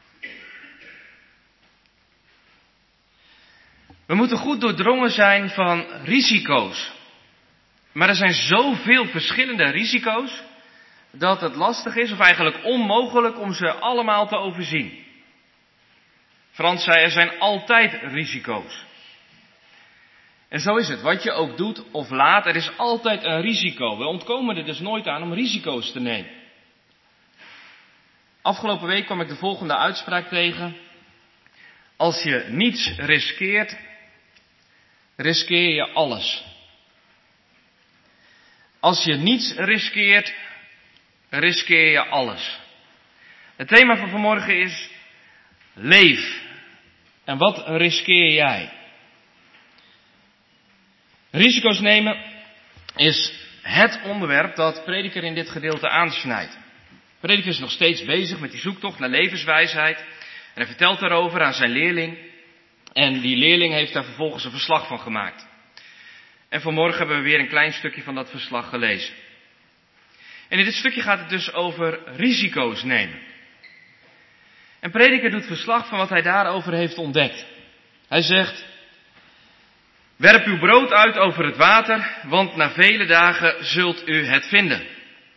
We moeten goed doordrongen zijn van risico's. Maar er zijn zoveel verschillende risico's dat het lastig is, of eigenlijk onmogelijk, om ze allemaal te overzien. Frans zei, er zijn altijd risico's. En zo is het, wat je ook doet of laat, er is altijd een risico. We ontkomen er dus nooit aan om risico's te nemen. Afgelopen week kwam ik de volgende uitspraak tegen. Als je niets riskeert, riskeer je alles. Als je niets riskeert, riskeer je alles. Het thema van vanmorgen is leef. En wat riskeer jij? Risico's nemen is het onderwerp dat prediker in dit gedeelte aansnijdt. Prediker is nog steeds bezig met die zoektocht naar levenswijsheid. En hij vertelt daarover aan zijn leerling. En die leerling heeft daar vervolgens een verslag van gemaakt. En vanmorgen hebben we weer een klein stukje van dat verslag gelezen. En in dit stukje gaat het dus over risico's nemen. En prediker doet verslag van wat hij daarover heeft ontdekt. Hij zegt, werp uw brood uit over het water, want na vele dagen zult u het vinden.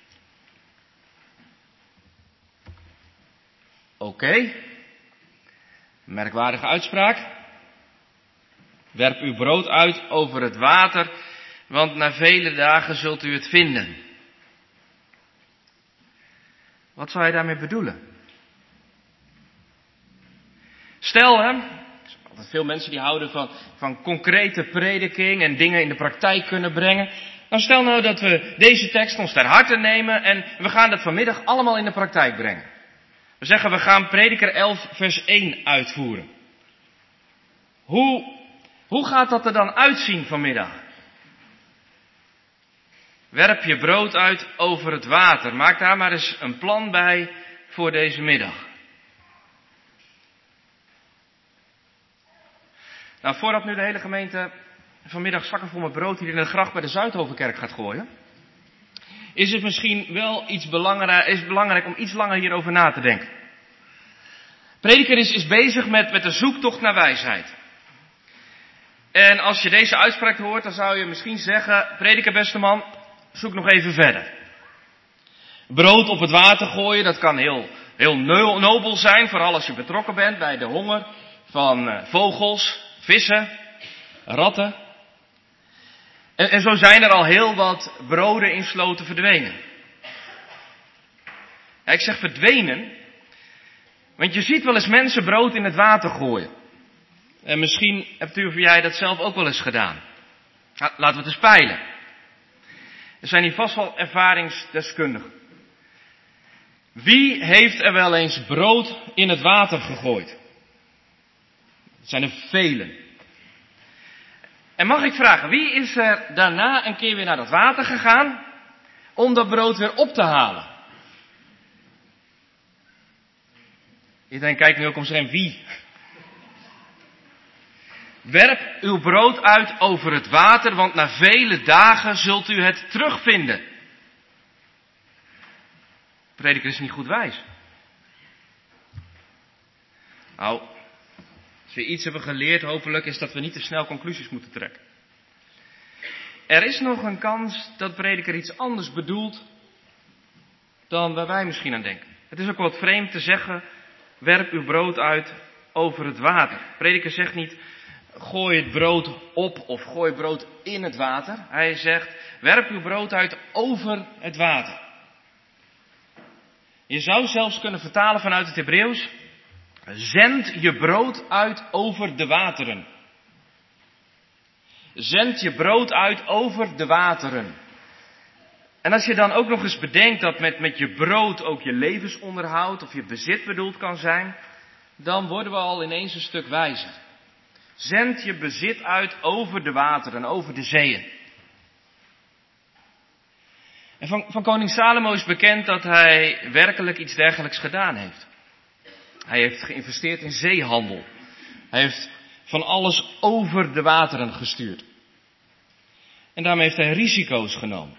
Oké, okay. Merkwaardige uitspraak. Werp uw brood uit over het water, want na vele dagen zult u het vinden. Wat zou hij daarmee bedoelen? Stel, hè, altijd veel mensen die houden van, van concrete prediking en dingen in de praktijk kunnen brengen. Nou, stel nou dat we deze tekst ons ter harte nemen en we gaan dat vanmiddag allemaal in de praktijk brengen. We zeggen, we gaan Prediker elf vers één uitvoeren. Hoe, hoe gaat dat er dan uitzien vanmiddag? Werp je brood uit over het water. Maak daar maar eens een plan bij voor deze middag. Nou, voordat nu de hele gemeente vanmiddag zakken vol met brood hier in de gracht bij de Zuidhovenkerk gaat gooien, is het misschien wel iets belangrijk, is het belangrijk om iets langer hierover na te denken. Prediker is, is bezig met, met de zoektocht naar wijsheid. En als je deze uitspraak hoort, dan zou je misschien zeggen, prediker beste man, zoek nog even verder. Brood op het water gooien, dat kan heel, heel nobel zijn, vooral als je betrokken bent bij de honger van uh, vogels, vissen, ratten. En, en zo zijn er al heel wat broden in sloten verdwenen. Ja, ik zeg verdwenen, want je ziet wel eens mensen brood in het water gooien. En misschien hebt u of jij dat zelf ook wel eens gedaan. Laten we het eens peilen. Er zijn hier vast wel ervaringsdeskundigen. Wie heeft er wel eens brood in het water gegooid? Het zijn er velen. En mag ik vragen, wie is er daarna een keer weer naar dat water gegaan om dat brood weer op te halen? Iedereen kijkt nu ook om zich heen, wie? Werp uw brood uit over het water, want na vele dagen zult u het terugvinden. Prediker is niet goed wijs. Nou, als we iets hebben geleerd, hopelijk, is dat we niet te snel conclusies moeten trekken. Er is nog een kans dat prediker iets anders bedoelt dan waar wij misschien aan denken. Het is ook wat vreemd te zeggen, werp uw brood uit over het water. Prediker zegt niet, gooi het brood op of gooi het brood in het water. Hij zegt, werp uw brood uit over het water. Je zou zelfs kunnen vertalen vanuit het Hebreeuws, zend je brood uit over de wateren. Zend je brood uit over de wateren. En als je dan ook nog eens bedenkt dat met, met je brood ook je levensonderhoud of je bezit bedoeld kan zijn, dan worden we al ineens een stuk wijzer. Zend je bezit uit over de wateren, over de zeeën. En van, van koning Salomo is bekend dat hij werkelijk iets dergelijks gedaan heeft. Hij heeft geïnvesteerd in zeehandel. Hij heeft van alles over de wateren gestuurd. En daarmee heeft hij risico's genomen.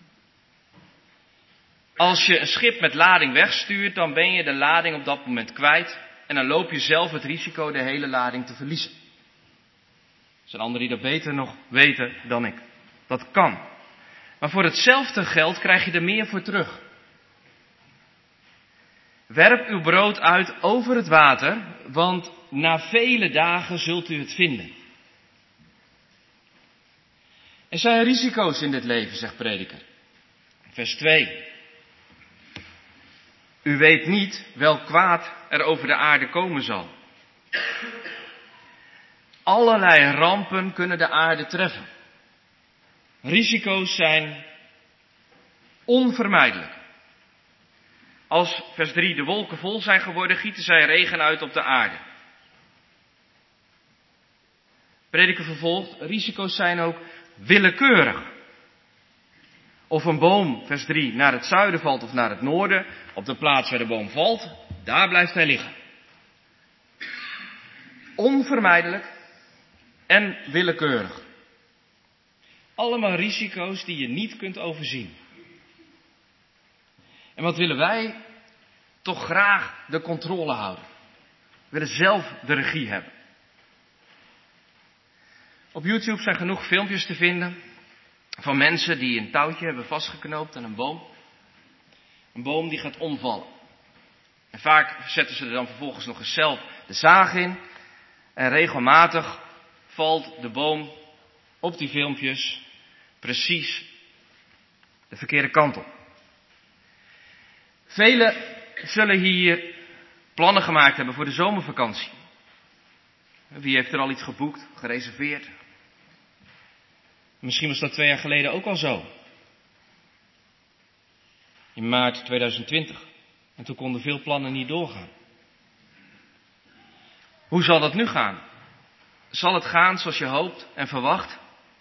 Als je een schip met lading wegstuurt, dan ben je de lading op dat moment kwijt. En dan loop je zelf het risico de hele lading te verliezen. Er zijn anderen die dat beter nog weten dan ik. Dat kan. Maar voor hetzelfde geld krijg je er meer voor terug. Werp uw brood uit over het water, want na vele dagen zult u het vinden. Er zijn risico's in dit leven, zegt prediker. Vers twee. U weet niet welk kwaad er over de aarde komen zal. Allerlei rampen kunnen de aarde treffen. Risico's zijn onvermijdelijk. Als, vers drie, de wolken vol zijn geworden, gieten zij regen uit op de aarde. Prediker vervolgt, risico's zijn ook willekeurig. Of een boom, vers drie, naar het zuiden valt of naar het noorden, op de plaats waar de boom valt, daar blijft hij liggen. Onvermijdelijk en willekeurig. Allemaal risico's die je niet kunt overzien. En wat willen wij? Toch graag de controle houden. We willen zelf de regie hebben. Op YouTube zijn genoeg filmpjes te vinden van mensen die een touwtje hebben vastgeknoopt aan een boom. Een boom die gaat omvallen. En vaak zetten ze er dan vervolgens nog eens zelf de zaag in. En regelmatig valt de boom op die filmpjes precies de verkeerde kant op. Velen zullen hier plannen gemaakt hebben voor de zomervakantie. Wie heeft er al iets geboekt, gereserveerd? Misschien was dat twee jaar geleden ook al zo. In maart tweeduizend twintig. En toen konden veel plannen niet doorgaan. Hoe zal dat nu gaan? Zal het gaan zoals je hoopt en verwacht?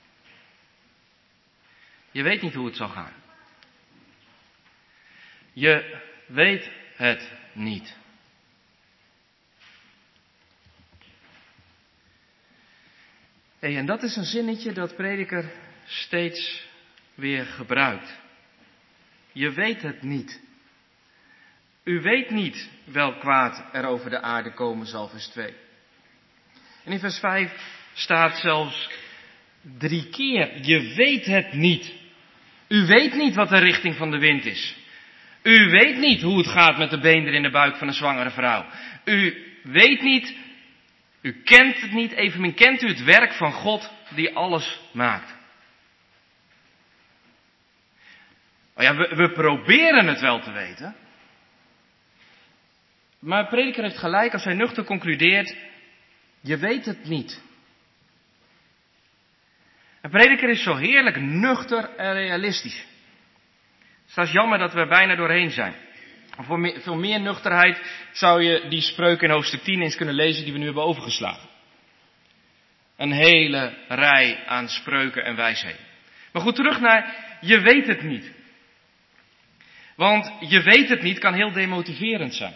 Je weet niet hoe het zal gaan. Je weet het niet. Hey, en dat is een zinnetje dat prediker steeds weer gebruikt. je weet het niet. U weet niet welk kwaad er over de aarde komen zal, vers twee. En in vers vijf staat zelfs drie keer, je weet het niet. U weet niet wat de richting van de wind is. U weet niet hoe het gaat met de beenderen in de buik van een zwangere vrouw. U weet niet, u kent het niet, evenmin kent u het werk van God die alles maakt. Oh ja, we, we proberen het wel te weten. Maar de prediker heeft gelijk als hij nuchter concludeert, je weet het niet. Een prediker is zo heerlijk nuchter en realistisch. Het is jammer dat we er bijna doorheen zijn. Voor meer, veel meer nuchterheid zou je die spreuken in hoofdstuk tien eens kunnen lezen die we nu hebben overgeslagen. Een hele rij aan spreuken en wijsheden. Maar goed, terug naar je weet het niet. Want je weet het niet kan heel demotiverend zijn.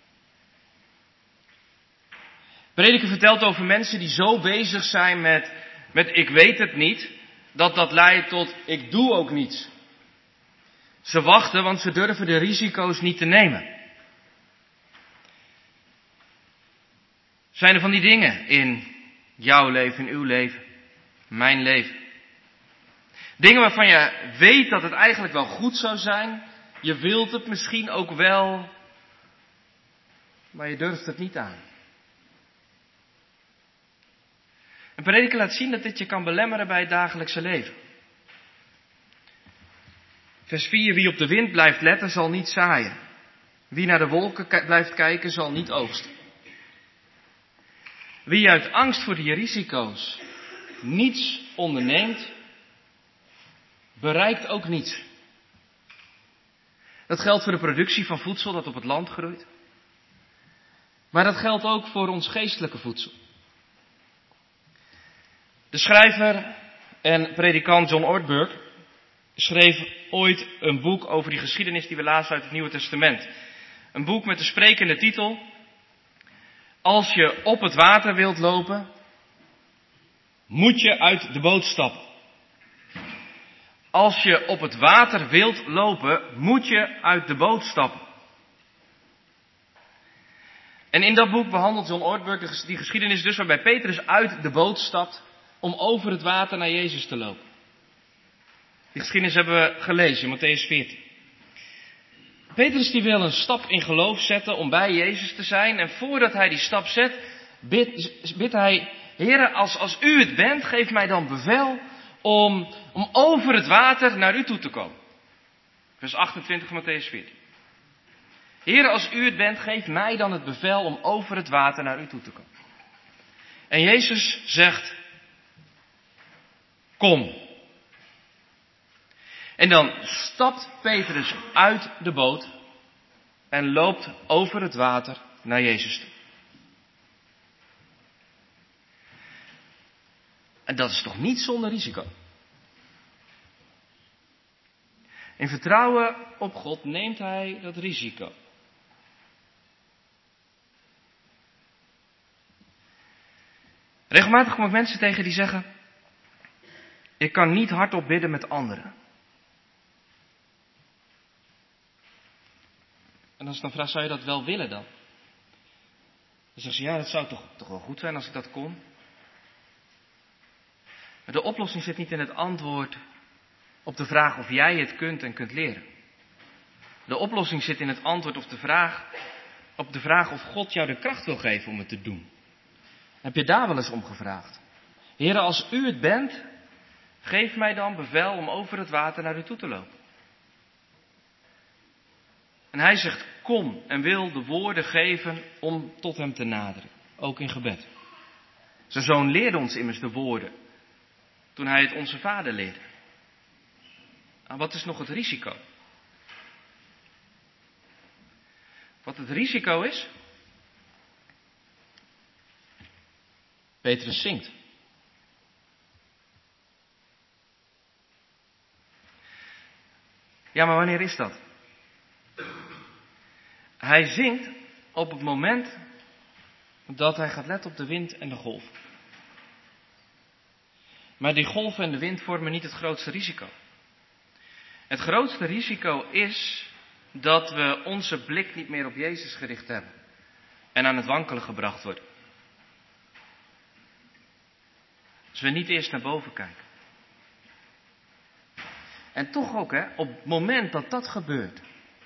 Prediker vertelt over mensen die zo bezig zijn met, met ik weet het niet, dat dat leidt tot ik doe ook niets. Ze wachten, want ze durven de risico's niet te nemen. Zijn er van die dingen in jouw leven, in uw leven, mijn leven? Dingen waarvan je weet dat het eigenlijk wel goed zou zijn. Je wilt het misschien ook wel, maar je durft het niet aan. Een prediker laat zien dat dit je kan belemmeren bij het dagelijkse leven. Vers vier, wie op de wind blijft letten zal niet zaaien. Wie naar de wolken k- blijft kijken zal niet oogsten. Wie uit angst voor die risico's niets onderneemt, bereikt ook niets. Dat geldt voor de productie van voedsel dat op het land groeit. Maar dat geldt ook voor ons geestelijke voedsel. De schrijver en predikant John Ortberg schreef ooit een boek over die geschiedenis die we lazen uit het Nieuwe Testament. Een boek met de sprekende titel: Als je op het water wilt lopen, moet je uit de boot stappen. Als je op het water wilt lopen, moet je uit de boot stappen. En in dat boek behandelt John Ortberg die geschiedenis dus waarbij Petrus uit de boot stapt om over het water naar Jezus te lopen. Die geschiedenis hebben we gelezen in Mattheüs veertien. Petrus die wil een stap in geloof zetten om bij Jezus te zijn. En voordat hij die stap zet, bidt, bidt hij, Heere, als, als u het bent, geef mij dan bevel om, om over het water naar u toe te komen. Vers achtentwintig van Mattheüs veertien. Heere, als u het bent, geef mij dan het bevel om over het water naar u toe te komen. En Jezus zegt, kom. En dan stapt Petrus uit de boot en loopt over het water naar Jezus toe. En dat is toch niet zonder risico? In vertrouwen op God neemt hij dat risico. Regelmatig kom ik mensen tegen die zeggen, ik kan niet hardop bidden met anderen. En als ik dan vraag, zou je dat wel willen dan? Dan zeggen ze, ja, dat zou toch, toch wel goed zijn als ik dat kon. Maar de oplossing zit niet in het antwoord op de vraag of jij het kunt en kunt leren. De oplossing zit in het antwoord op de vraag, op de vraag of God jou de kracht wil geven om het te doen. Heb je daar wel eens om gevraagd? Heere, als u het bent, geef mij dan bevel om over het water naar u toe te lopen. En hij zegt, kom, en wil de woorden geven om tot hem te naderen. Ook in gebed. Zijn zoon leerde ons immers de woorden toen hij het onze Vader leerde. En wat is nog het risico? Wat het risico is? Petrus zingt. Ja, maar wanneer is dat? Hij zingt op het moment dat hij gaat letten op de wind en de golf. Maar die golven en de wind vormen niet het grootste risico. Het grootste risico is dat we onze blik niet meer op Jezus gericht hebben en aan het wankelen gebracht worden. Als we niet eerst naar boven kijken. En toch ook, hè, op het moment dat dat gebeurt,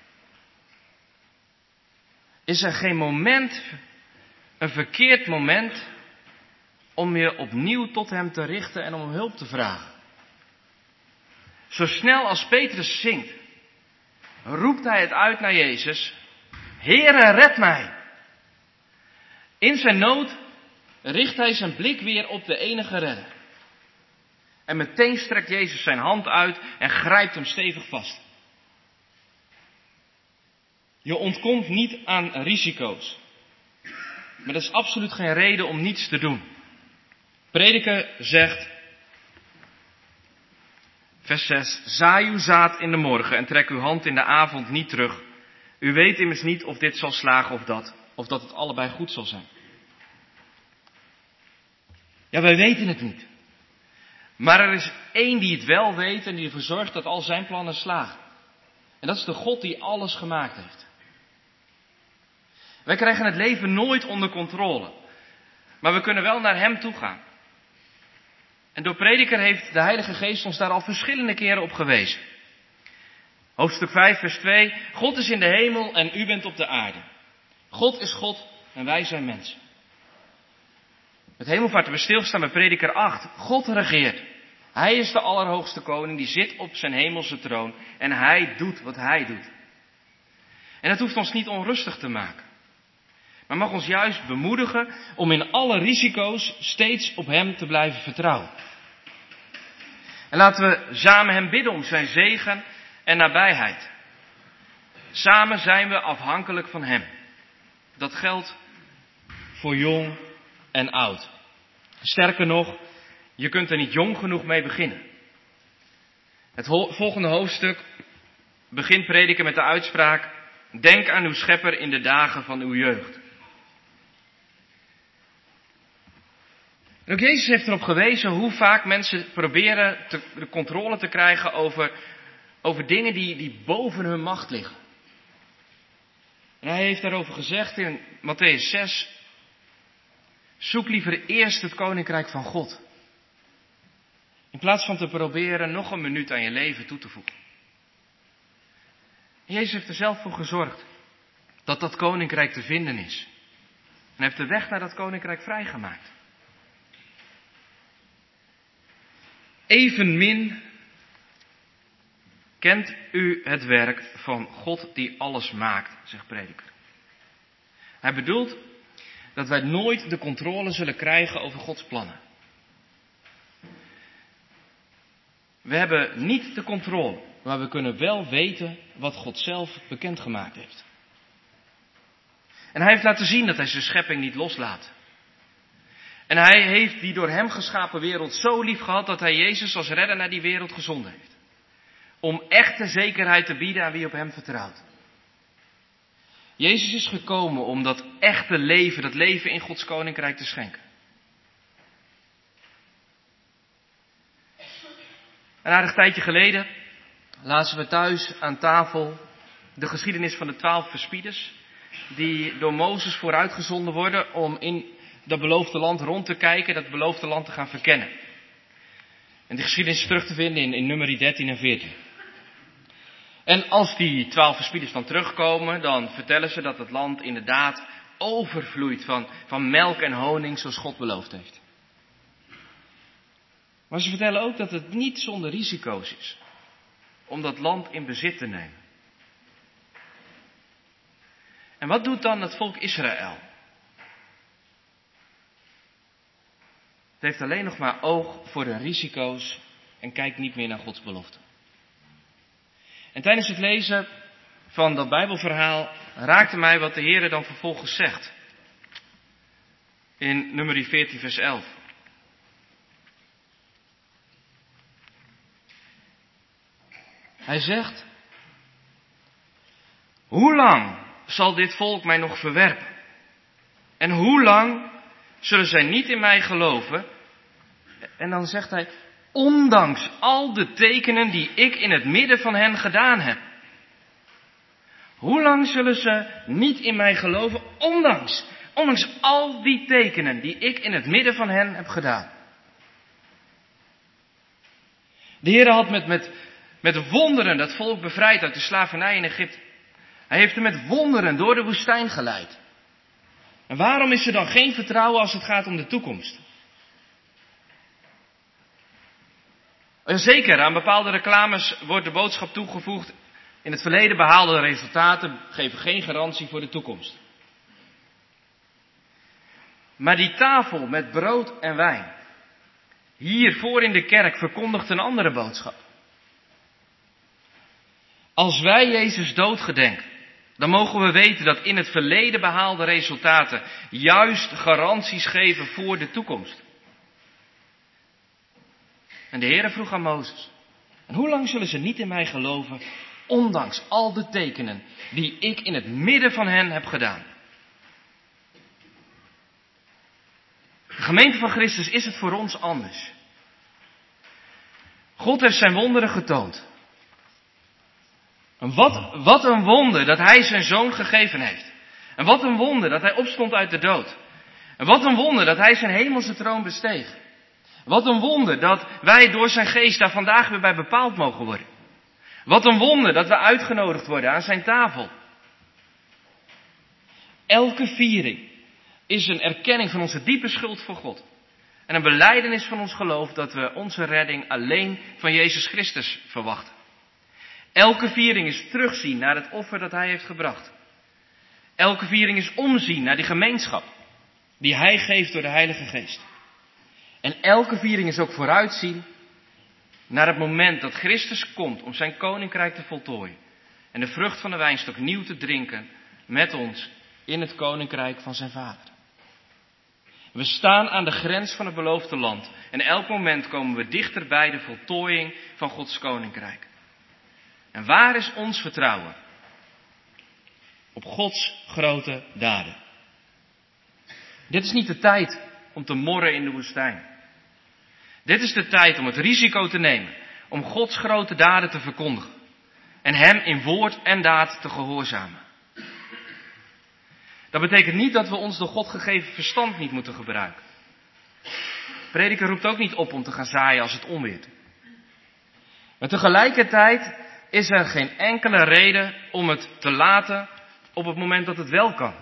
is er geen moment, een verkeerd moment, om je opnieuw tot hem te richten en om hulp te vragen. Zo snel als Petrus zingt, roept hij het uit naar Jezus: Heere, red mij. In zijn nood richt hij zijn blik weer op de enige redder. En meteen strekt Jezus zijn hand uit en grijpt hem stevig vast. Je ontkomt niet aan risico's. Maar dat is absoluut geen reden om niets te doen. Prediker zegt, vers zes, zaai uw zaad in de morgen en trek uw hand in de avond niet terug. U weet immers niet of dit zal slagen of dat, of dat het allebei goed zal zijn. Ja, wij weten het niet. Maar er is één die het wel weet en die ervoor zorgt dat al zijn plannen slagen. En dat is de God die alles gemaakt heeft. Wij krijgen het leven nooit onder controle. Maar we kunnen wel naar hem toe gaan. En door Prediker heeft de Heilige Geest ons daar al verschillende keren op gewezen. Hoofdstuk vijf, vers twee. God is in de hemel en u bent op de aarde. God is God en wij zijn mensen. Met hemelvaart hebben we stilgestaan bij Prediker acht. God regeert. Hij is de allerhoogste koning, die zit op zijn hemelse troon. En hij doet wat hij doet. En dat hoeft ons niet onrustig te maken. Maar mag ons juist bemoedigen om in alle risico's steeds op hem te blijven vertrouwen. En laten we samen hem bidden om zijn zegen en nabijheid. Samen zijn we afhankelijk van hem. Dat geldt voor jong en oud. Sterker nog, je kunt er niet jong genoeg mee beginnen. Het ho- volgende hoofdstuk begint Prediker met de uitspraak: denk aan uw schepper in de dagen van uw jeugd. En ook Jezus heeft erop gewezen hoe vaak mensen proberen te, de controle te krijgen over, over dingen die, die boven hun macht liggen. En hij heeft daarover gezegd in Mattheüs zes, zoek liever eerst het koninkrijk van God. In plaats van te proberen nog een minuut aan je leven toe te voegen. En Jezus heeft er zelf voor gezorgd dat dat koninkrijk te vinden is. En heeft de weg naar dat koninkrijk vrijgemaakt. Evenmin kent u het werk van God die alles maakt, zegt Prediker. Hij bedoelt dat wij nooit de controle zullen krijgen over Gods plannen. We hebben niet de controle, maar we kunnen wel weten wat God zelf bekendgemaakt heeft. En hij heeft laten zien dat hij zijn schepping niet loslaat. En hij heeft die door hem geschapen wereld zo lief gehad dat hij Jezus als redder naar die wereld gezonden heeft. Om echte zekerheid te bieden aan wie op hem vertrouwt. Jezus is gekomen om dat echte leven, dat leven in Gods koninkrijk te schenken. Een aardig tijdje geleden lazen we thuis aan tafel de geschiedenis van de twaalf verspieders. Die door Mozes vooruitgezonden worden om in dat beloofde land rond te kijken, dat beloofde land te gaan verkennen. En die geschiedenis is terug te vinden in, in Numeri dertien en veertien. En als die twaalf verspieders dan terugkomen, dan vertellen ze dat het land inderdaad overvloeit van, van melk en honing zoals God beloofd heeft. Maar ze vertellen ook dat het niet zonder risico's is om dat land in bezit te nemen. En wat doet dan het volk Israël? Het heeft alleen nog maar oog voor de risico's en kijkt niet meer naar Gods belofte. En tijdens het lezen van dat Bijbelverhaal raakte mij wat de Heer dan vervolgens zegt. In Numeri veertien vers elf. Hij zegt: hoe lang zal dit volk mij nog verwerpen? En hoe lang zullen zij niet in mij geloven? En dan zegt hij: ondanks al de tekenen die ik in het midden van hen gedaan heb. Hoe lang zullen ze niet in mij geloven, ondanks, ondanks al die tekenen die ik in het midden van hen heb gedaan? De Heer had met, met, met wonderen dat volk bevrijd uit de slavernij in Egypte. Hij heeft hem met wonderen door de woestijn geleid. En waarom is er dan geen vertrouwen als het gaat om de toekomst? Zeker, aan bepaalde reclames wordt de boodschap toegevoegd: in het verleden behaalde resultaten geven geen garantie voor de toekomst. Maar die tafel met brood en wijn, hier voor in de kerk, verkondigt een andere boodschap. Als wij Jezus dood gedenken, dan mogen we weten dat in het verleden behaalde resultaten juist garanties geven voor de toekomst. En de Heere vroeg aan Mozes: en hoe lang zullen ze niet in mij geloven, ondanks al de tekenen die ik in het midden van hen heb gedaan? De gemeente van Christus is het voor ons anders. God heeft zijn wonderen getoond. En wat, wat een wonder dat hij zijn zoon gegeven heeft. En wat een wonder dat hij opstond uit de dood. En wat een wonder dat hij zijn hemelse troon besteeg. Wat een wonder dat wij door zijn geest daar vandaag weer bij bepaald mogen worden. Wat een wonder dat we uitgenodigd worden aan zijn tafel. Elke viering is een erkenning van onze diepe schuld voor God. En een belijdenis van ons geloof dat we onze redding alleen van Jezus Christus verwachten. Elke viering is terugzien naar het offer dat hij heeft gebracht. Elke viering is omzien naar die gemeenschap die hij geeft door de Heilige Geest. En elke viering is ook vooruitzien naar het moment dat Christus komt om zijn koninkrijk te voltooien. En de vrucht van de wijnstok nieuw te drinken met ons in het koninkrijk van zijn Vader. We staan aan de grens van het beloofde land. En elk moment komen we dichter bij de voltooiing van Gods koninkrijk. En waar is ons vertrouwen? Op Gods grote daden. Dit is niet de tijd om te morren in de woestijn. Dit is de tijd om het risico te nemen om Gods grote daden te verkondigen. En hem in woord en daad te gehoorzamen. Dat betekent niet dat we ons door God gegeven verstand niet moeten gebruiken. De prediker roept ook niet op om te gaan zaaien als het onweert. Maar tegelijkertijd is er geen enkele reden om het te laten op het moment dat het wel kan.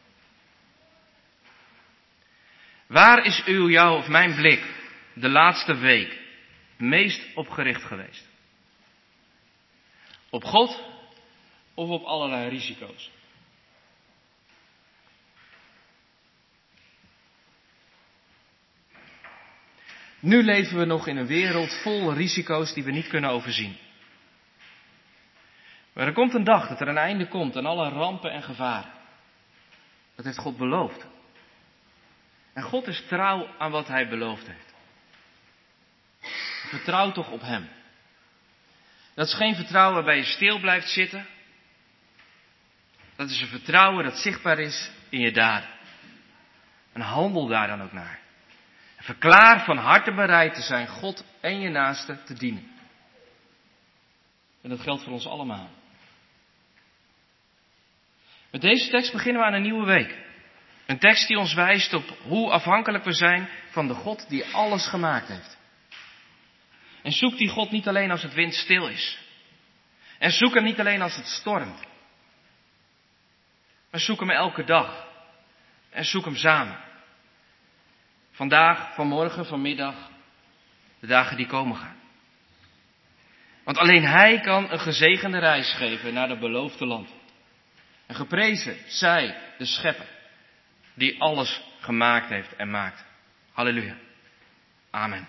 Waar is uw, jouw of mijn blik de laatste week het meest op gericht geweest? Op God of op allerlei risico's? Nu leven we nog in een wereld vol risico's die we niet kunnen overzien. Maar er komt een dag dat er een einde komt aan alle rampen en gevaren. Dat heeft God beloofd. En God is trouw aan wat hij beloofd heeft. Vertrouw toch op hem. Dat is geen vertrouwen waarbij je stil blijft zitten. Dat is een vertrouwen dat zichtbaar is in je daden. En handel daar dan ook naar. En verklaar van harte bereid te zijn God en je naaste te dienen. En dat geldt voor ons allemaal. Met deze tekst beginnen we aan een nieuwe week. Een tekst die ons wijst op hoe afhankelijk we zijn van de God die alles gemaakt heeft. En zoek die God niet alleen als het windstil is. En zoek hem niet alleen als het stormt. Maar zoek hem elke dag. En zoek hem samen. Vandaag, vanmorgen, vanmiddag. De dagen die komen gaan. Want alleen hij kan een gezegende reis geven naar het beloofde land. En geprezen zij de schepper. Die alles gemaakt heeft en maakt. Halleluja. Amen.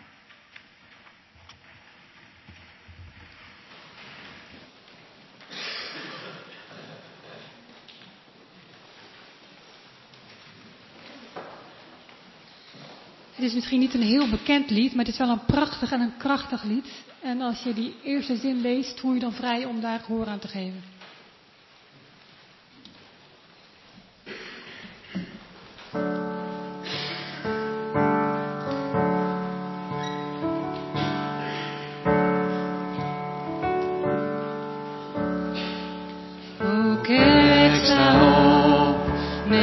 Het is misschien niet een heel bekend lied, maar het is wel een prachtig en een krachtig lied. En als je die eerste zin leest, voel je dan vrij om daar gehoor aan te geven.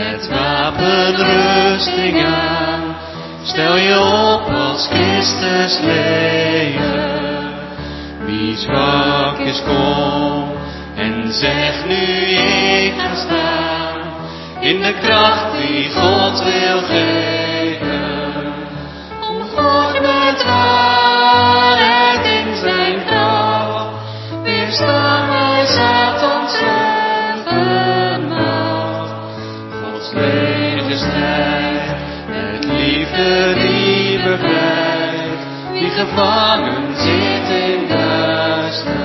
met wapenrusting aan. Stel je op als Christus leger. Wie zwak is, kom en zeg nu ik ga staan. In de kracht die God wil geven. Omgord met waarheid in zijn kracht. Weerstaan wij Satans leugenmacht. Gods leger strijdt met liefde die bevrijdt. Die gevangen zit in duister.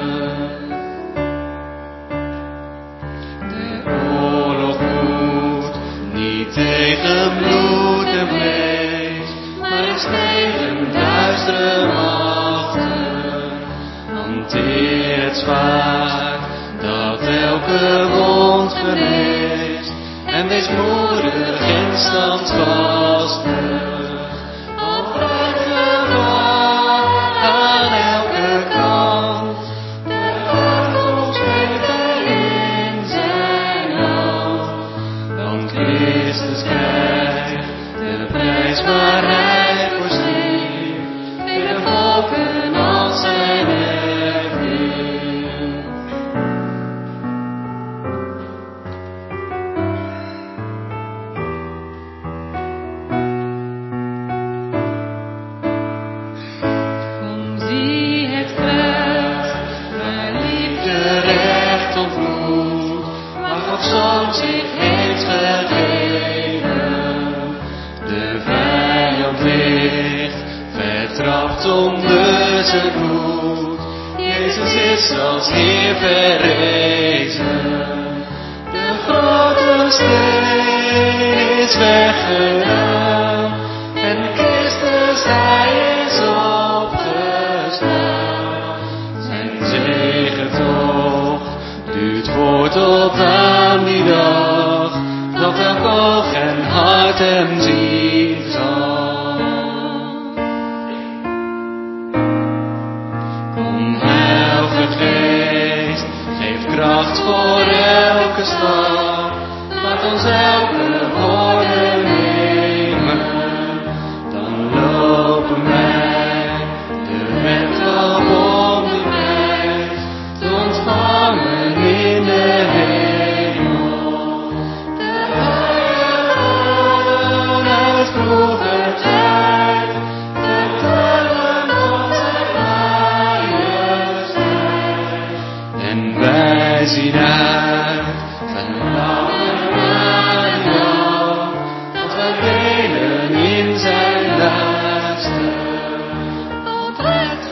De oorlog moet niet tegen bloed en vlees, maar is tegen duistere machten. Hanteer het zwaard dat elke wond geneest, en wees moedig en standvastig. Al groot gevaar aan elke kant, de uitkomst heeft hij in zijn hand. Want Christus krijgt de prijs waar hij voor stierf, vele volken als zijn erfdeel. Kom, zie het kruis, waar liefde Recht ontmoet, waar Gods Zoon zich heeft gegeven. De vijand ligt, vertrapt onder zijn bloed. Jezus is als Heer verrezen. De grote steen is weggedaan, en Christus hij is opgestaan. Zijn zegetocht duurt voort tot aan die dag, dat elk oog en hart hem zien zal. Kom, Heilige Geest, geef kracht voor elke stap. Laat ons elke woorden nemen, dan lopen wij de weg op om de prijs te ontvangen in de hemel. De heilige uit vroeger tijd vertellen van zijn majesteit. En wij zien uit, verlangen naar jou, want wij delen in zijn luister. Want het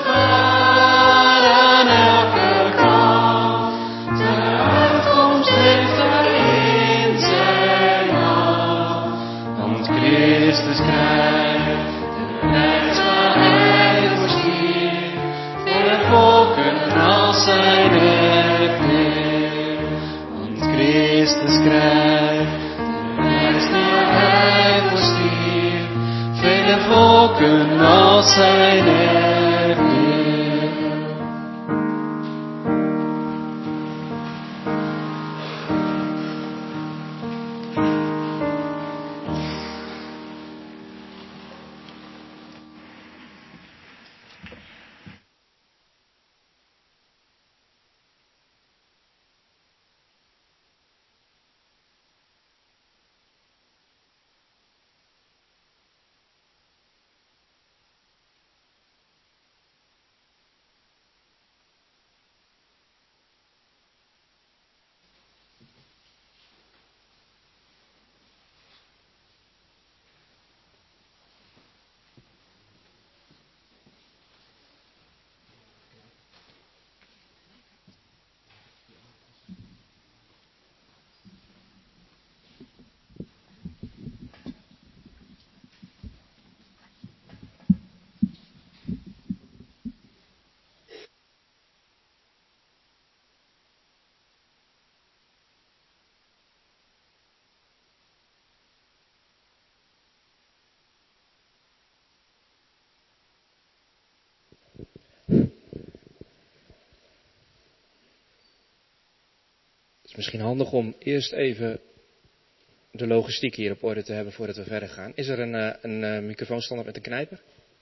gevaar aan elke kant, de uitkomst heeft hij in zijn hand. Want Christus krijgt de prijs waar hij voor stierf, voor de volken als zijn erfdeel. Want Christus krijgt de prijs waar hij voor stierf, vele volken als zijn erfdeel. Het is misschien handig om eerst even de logistiek hier op orde te hebben voordat we verder gaan. Is er een, uh, een uh, microfoonstander met een knijper?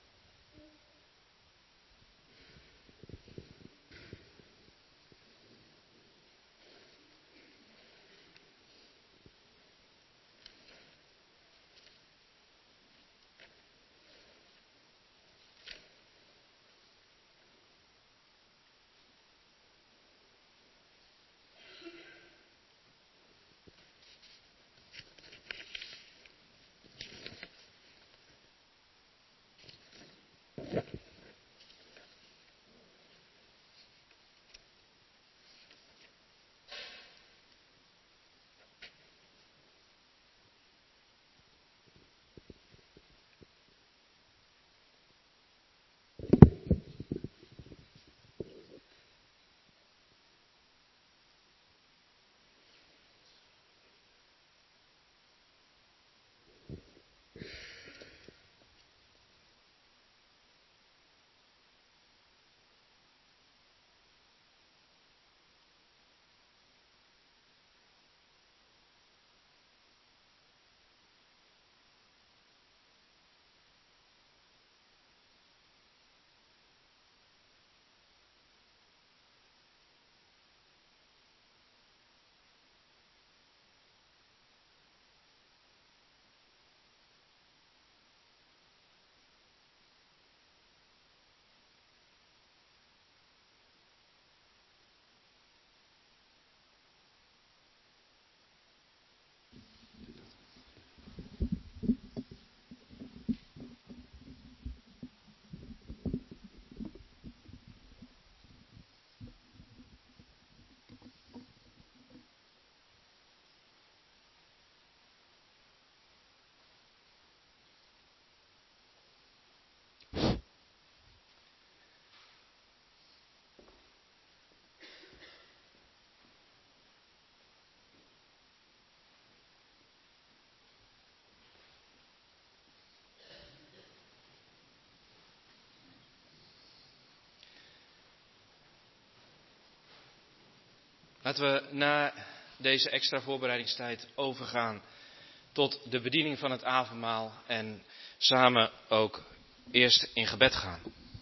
Laten we na deze extra voorbereidingstijd overgaan tot de bediening van het avondmaal en samen ook eerst in gebed gaan.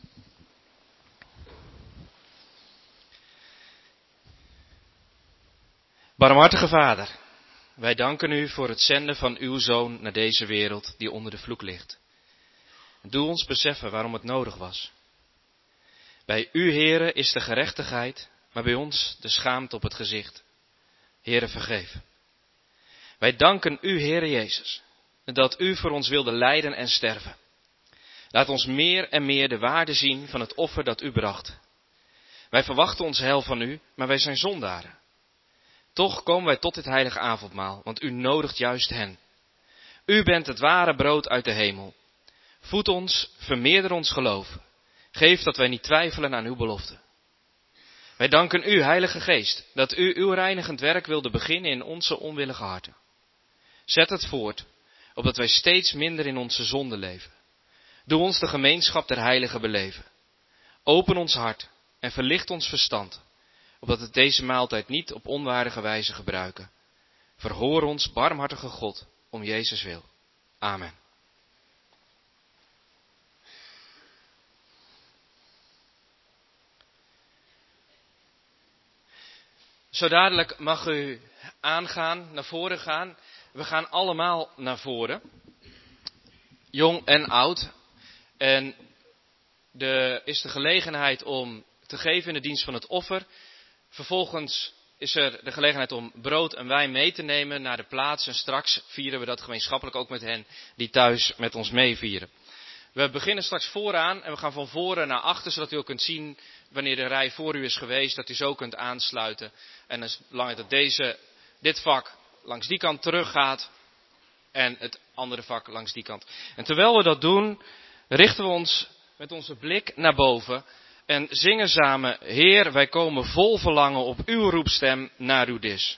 Barmhartige Vader, wij danken u voor het zenden van uw Zoon naar deze wereld die onder de vloek ligt. Doe ons beseffen waarom het nodig was. Bij u, Heere, is de gerechtigheid, maar bij ons de schaamte op het gezicht. Heere, vergeef. Wij danken u, Heere Jezus, dat u voor ons wilde lijden en sterven. Laat ons meer en meer de waarde zien van het offer dat u bracht. Wij verwachten ons heil van u, maar wij zijn zondaren. Toch komen wij tot dit heilige avondmaal, want u nodigt juist hen. U bent het ware brood uit de hemel. Voed ons, vermeerder ons geloof. Geef dat wij niet twijfelen aan uw belofte. Wij danken u, Heilige Geest, dat u uw reinigend werk wilde beginnen in onze onwillige harten. Zet het voort, opdat wij steeds minder in onze zonde leven. Doe ons de gemeenschap der heiligen beleven. Open ons hart en verlicht ons verstand, opdat we deze maaltijd niet op onwaardige wijze gebruiken. Verhoor ons, barmhartige God, om Jezus wil. Amen. Zo dadelijk mag u aangaan, naar voren gaan. We gaan allemaal naar voren. Jong en oud. En er is de gelegenheid om te geven in de dienst van het offer. Vervolgens is er de gelegenheid om brood en wijn mee te nemen naar de plaats. En straks vieren we dat gemeenschappelijk ook met hen die thuis met ons meevieren. We beginnen straks vooraan en we gaan van voren naar achter, zodat u ook kunt zien wanneer de rij voor u is geweest, dat u zo kunt aansluiten. En het is belangrijk dat deze, dit vak langs die kant teruggaat en het andere vak langs die kant. En terwijl we dat doen, richten we ons met onze blik naar boven en zingen samen: Heer, wij komen vol verlangen op uw roepstem naar uw dis.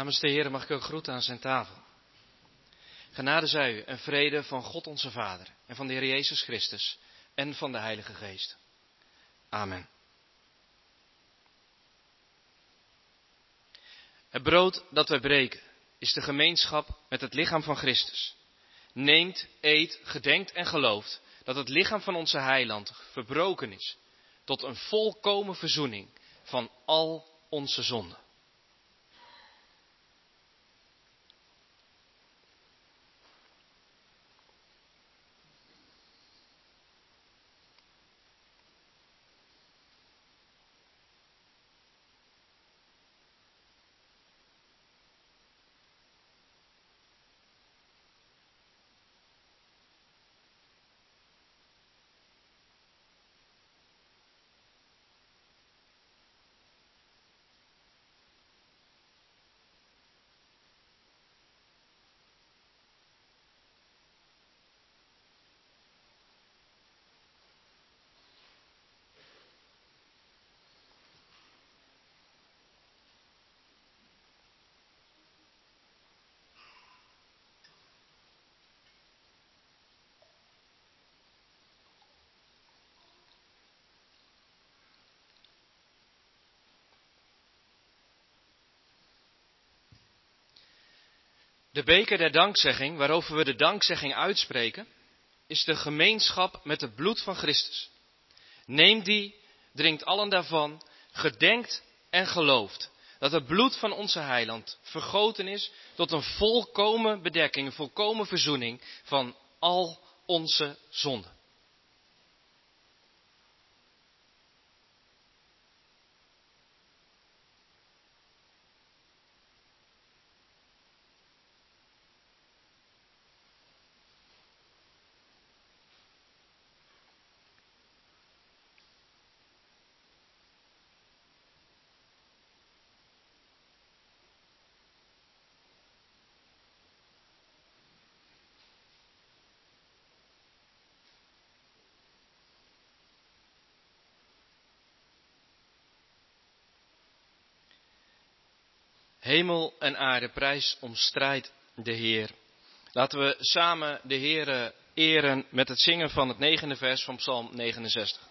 Namens de Heer mag ik ook groeten aan zijn tafel. Genade zij u en vrede van God onze Vader en van de Heer Jezus Christus en van de Heilige Geest. Amen. Het brood dat wij breken is de gemeenschap met het lichaam van Christus. Neemt, eet, gedenkt en gelooft dat het lichaam van onze heiland verbroken is tot een volkomen verzoening van al onze zonden. De beker der dankzegging, waarover we de dankzegging uitspreken, is de gemeenschap met het bloed van Christus. Neemt die, drinkt allen daarvan, gedenkt en gelooft dat het bloed van onze heiland vergoten is tot een volkomen bedekking, een volkomen verzoening van al onze zonden. Hemel en aarde prijs omstrijdt de Heer. Laten we samen de Heere eren met het zingen van het negende vers van Psalm negenenzestig.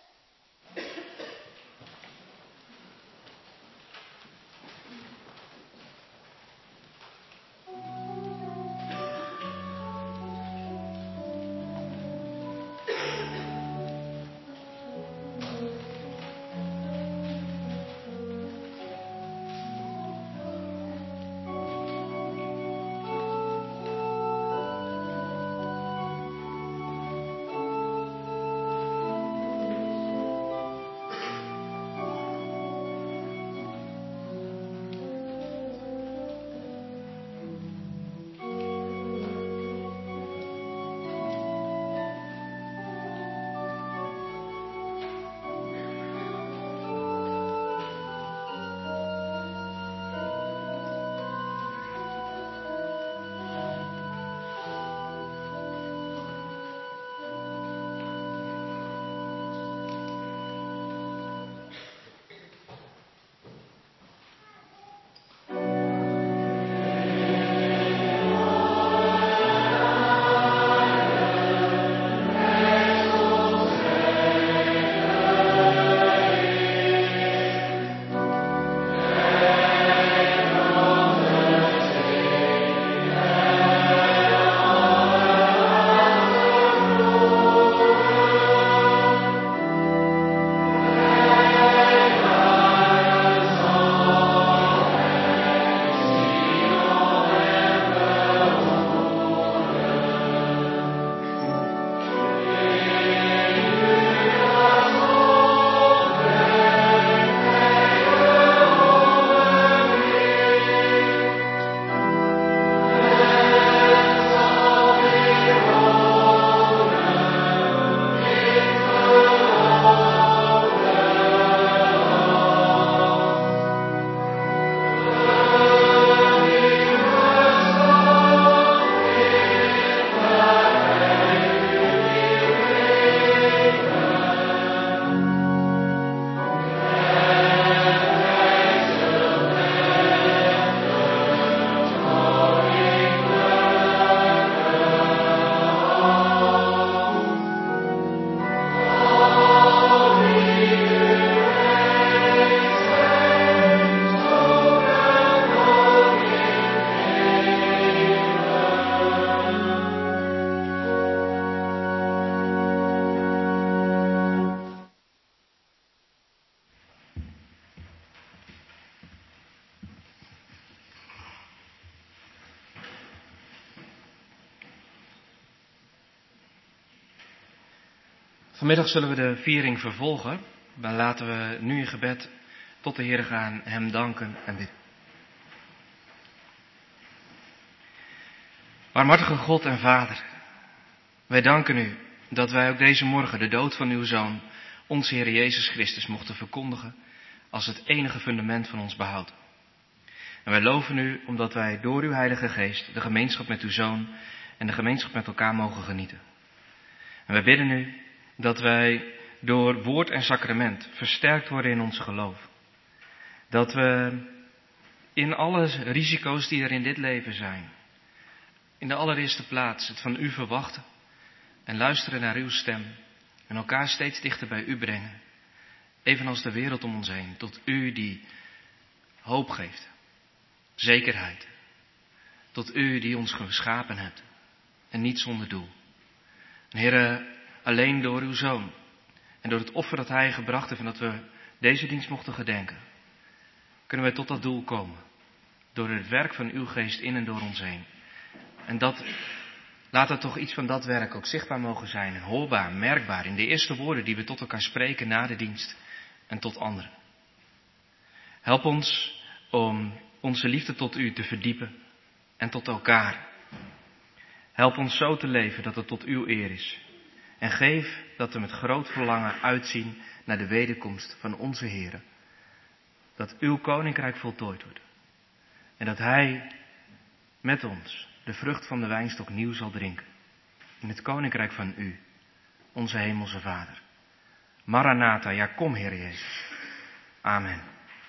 Vanmiddag zullen we de viering vervolgen. Maar laten we nu in gebed tot de Heer gaan, hem danken en bidden. Barmhartige God en Vader, wij danken u dat wij ook deze morgen de dood van uw Zoon, onze Heer Jezus Christus, mochten verkondigen als het enige fundament van ons behoud. En wij loven u omdat wij door uw Heilige Geest de gemeenschap met uw Zoon en de gemeenschap met elkaar mogen genieten. En wij bidden u dat wij door woord en sacrament versterkt worden in ons geloof. Dat we in alle risico's die er in dit leven zijn, in de allereerste plaats het van u verwachten en luisteren naar uw stem en elkaar steeds dichter bij u brengen. Evenals de wereld om ons heen, tot u die hoop geeft, zekerheid. Tot u die ons geschapen hebt en niet zonder doel. En Heere, alleen door uw Zoon en door het offer dat hij gebracht heeft en dat we deze dienst mochten gedenken, kunnen wij tot dat doel komen. Door het werk van uw geest in en door ons heen. En dat, laat er toch iets van dat werk ook zichtbaar mogen zijn en hoorbaar, merkbaar in de eerste woorden die we tot elkaar spreken na de dienst en tot anderen. Help ons om onze liefde tot u te verdiepen en tot elkaar. Help ons zo te leven dat het tot uw eer is. En geef dat we met groot verlangen uitzien naar de wederkomst van onze Heer. Dat uw koninkrijk voltooid wordt. En dat hij met ons de vrucht van de wijnstok nieuw zal drinken. In het koninkrijk van u, onze hemelse Vader. Maranatha, ja kom Heer Jezus. Amen.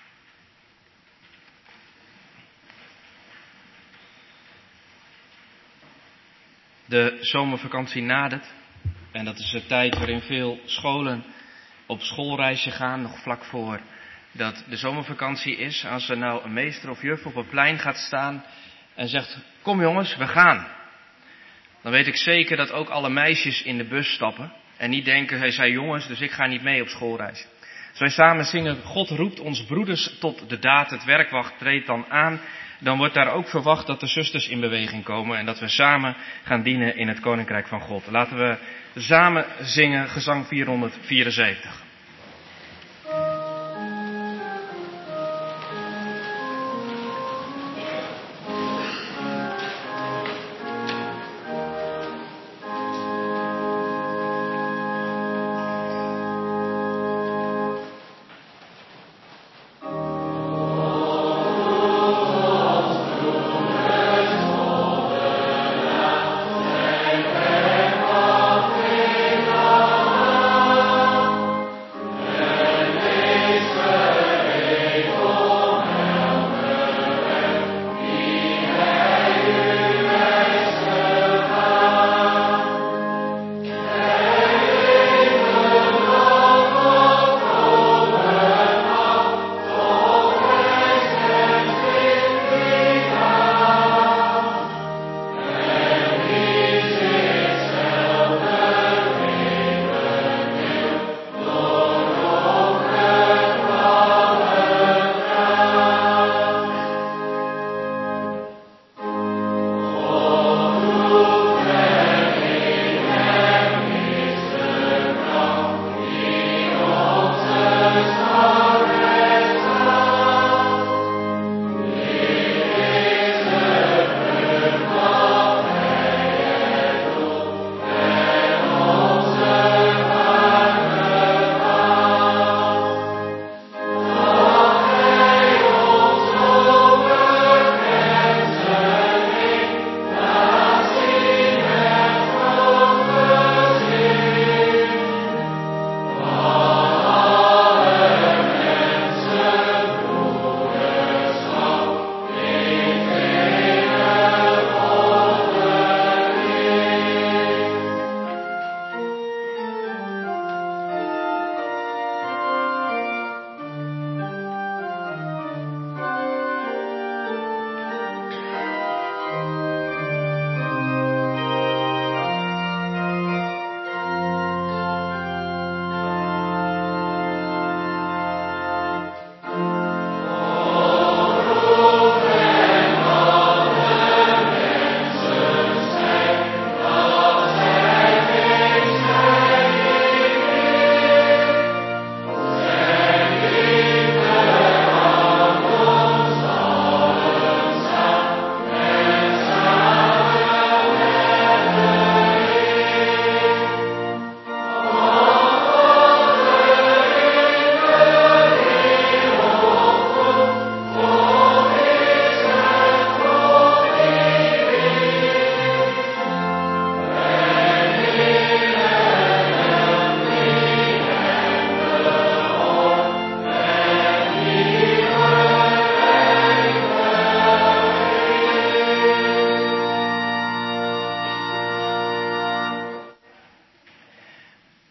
De zomervakantie nadert. En dat is de tijd waarin veel scholen op schoolreisje gaan, nog vlak voor dat de zomervakantie is. Als er nou een meester of juf op het plein gaat staan en zegt, kom jongens, we gaan. Dan weet ik zeker dat ook alle meisjes in de bus stappen en niet denken, hij zei jongens, dus ik ga niet mee op schoolreis. Als wij samen zingen, God roept ons broeders tot de daad, het werkwacht treedt dan aan, dan wordt daar ook verwacht dat de zusters in beweging komen en dat we samen gaan dienen in het Koninkrijk van God. Laten we samen zingen, gezang vierhonderdvierenzeventig.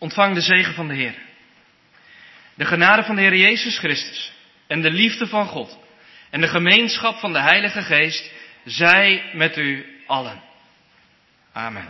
ontvang de zegen van de Heer. De genade van de Heer Jezus Christus en de liefde van God en de gemeenschap van de Heilige Geest zij met u allen. Amen.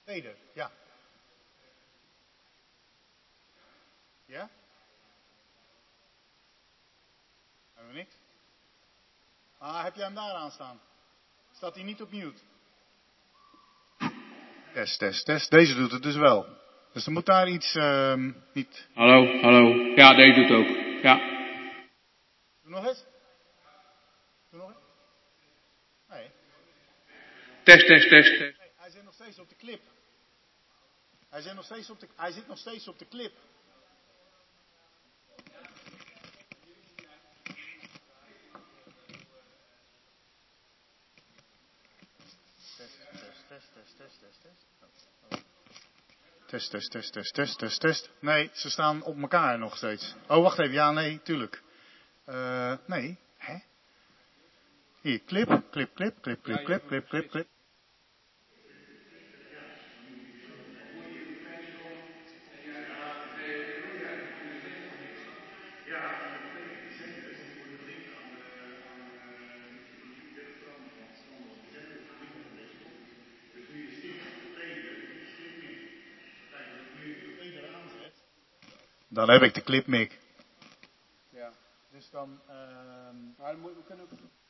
Tweede, ja. Ja? Hebben we niks? Ah, heb jij hem daar aan staan? Staat hij niet op mute? Test, test, test. Deze doet het dus wel. Dus er moet daar iets uh, niet... Hallo, hallo. Ja, deze doet het ook. Ja. Doe nog eens. Doe nog eens. Nee. Test, test, test. Nee, hij zit nog steeds op de clip. Hij zit nog steeds op de, hij zit nog steeds op de clip. Test, test, test, test, test. Oh, oh. Test, test, test, test, test, test, test. Nee, ze staan op elkaar nog steeds. Oh, wacht even. Ja, nee, tuurlijk. Uh, nee. Hè? Hier, clip, clip, clip, clip, clip, clip, clip, clip, clip. Dan heb ik de clipmic. Ja. Dus dan... Uh... Maar we kunnen ook...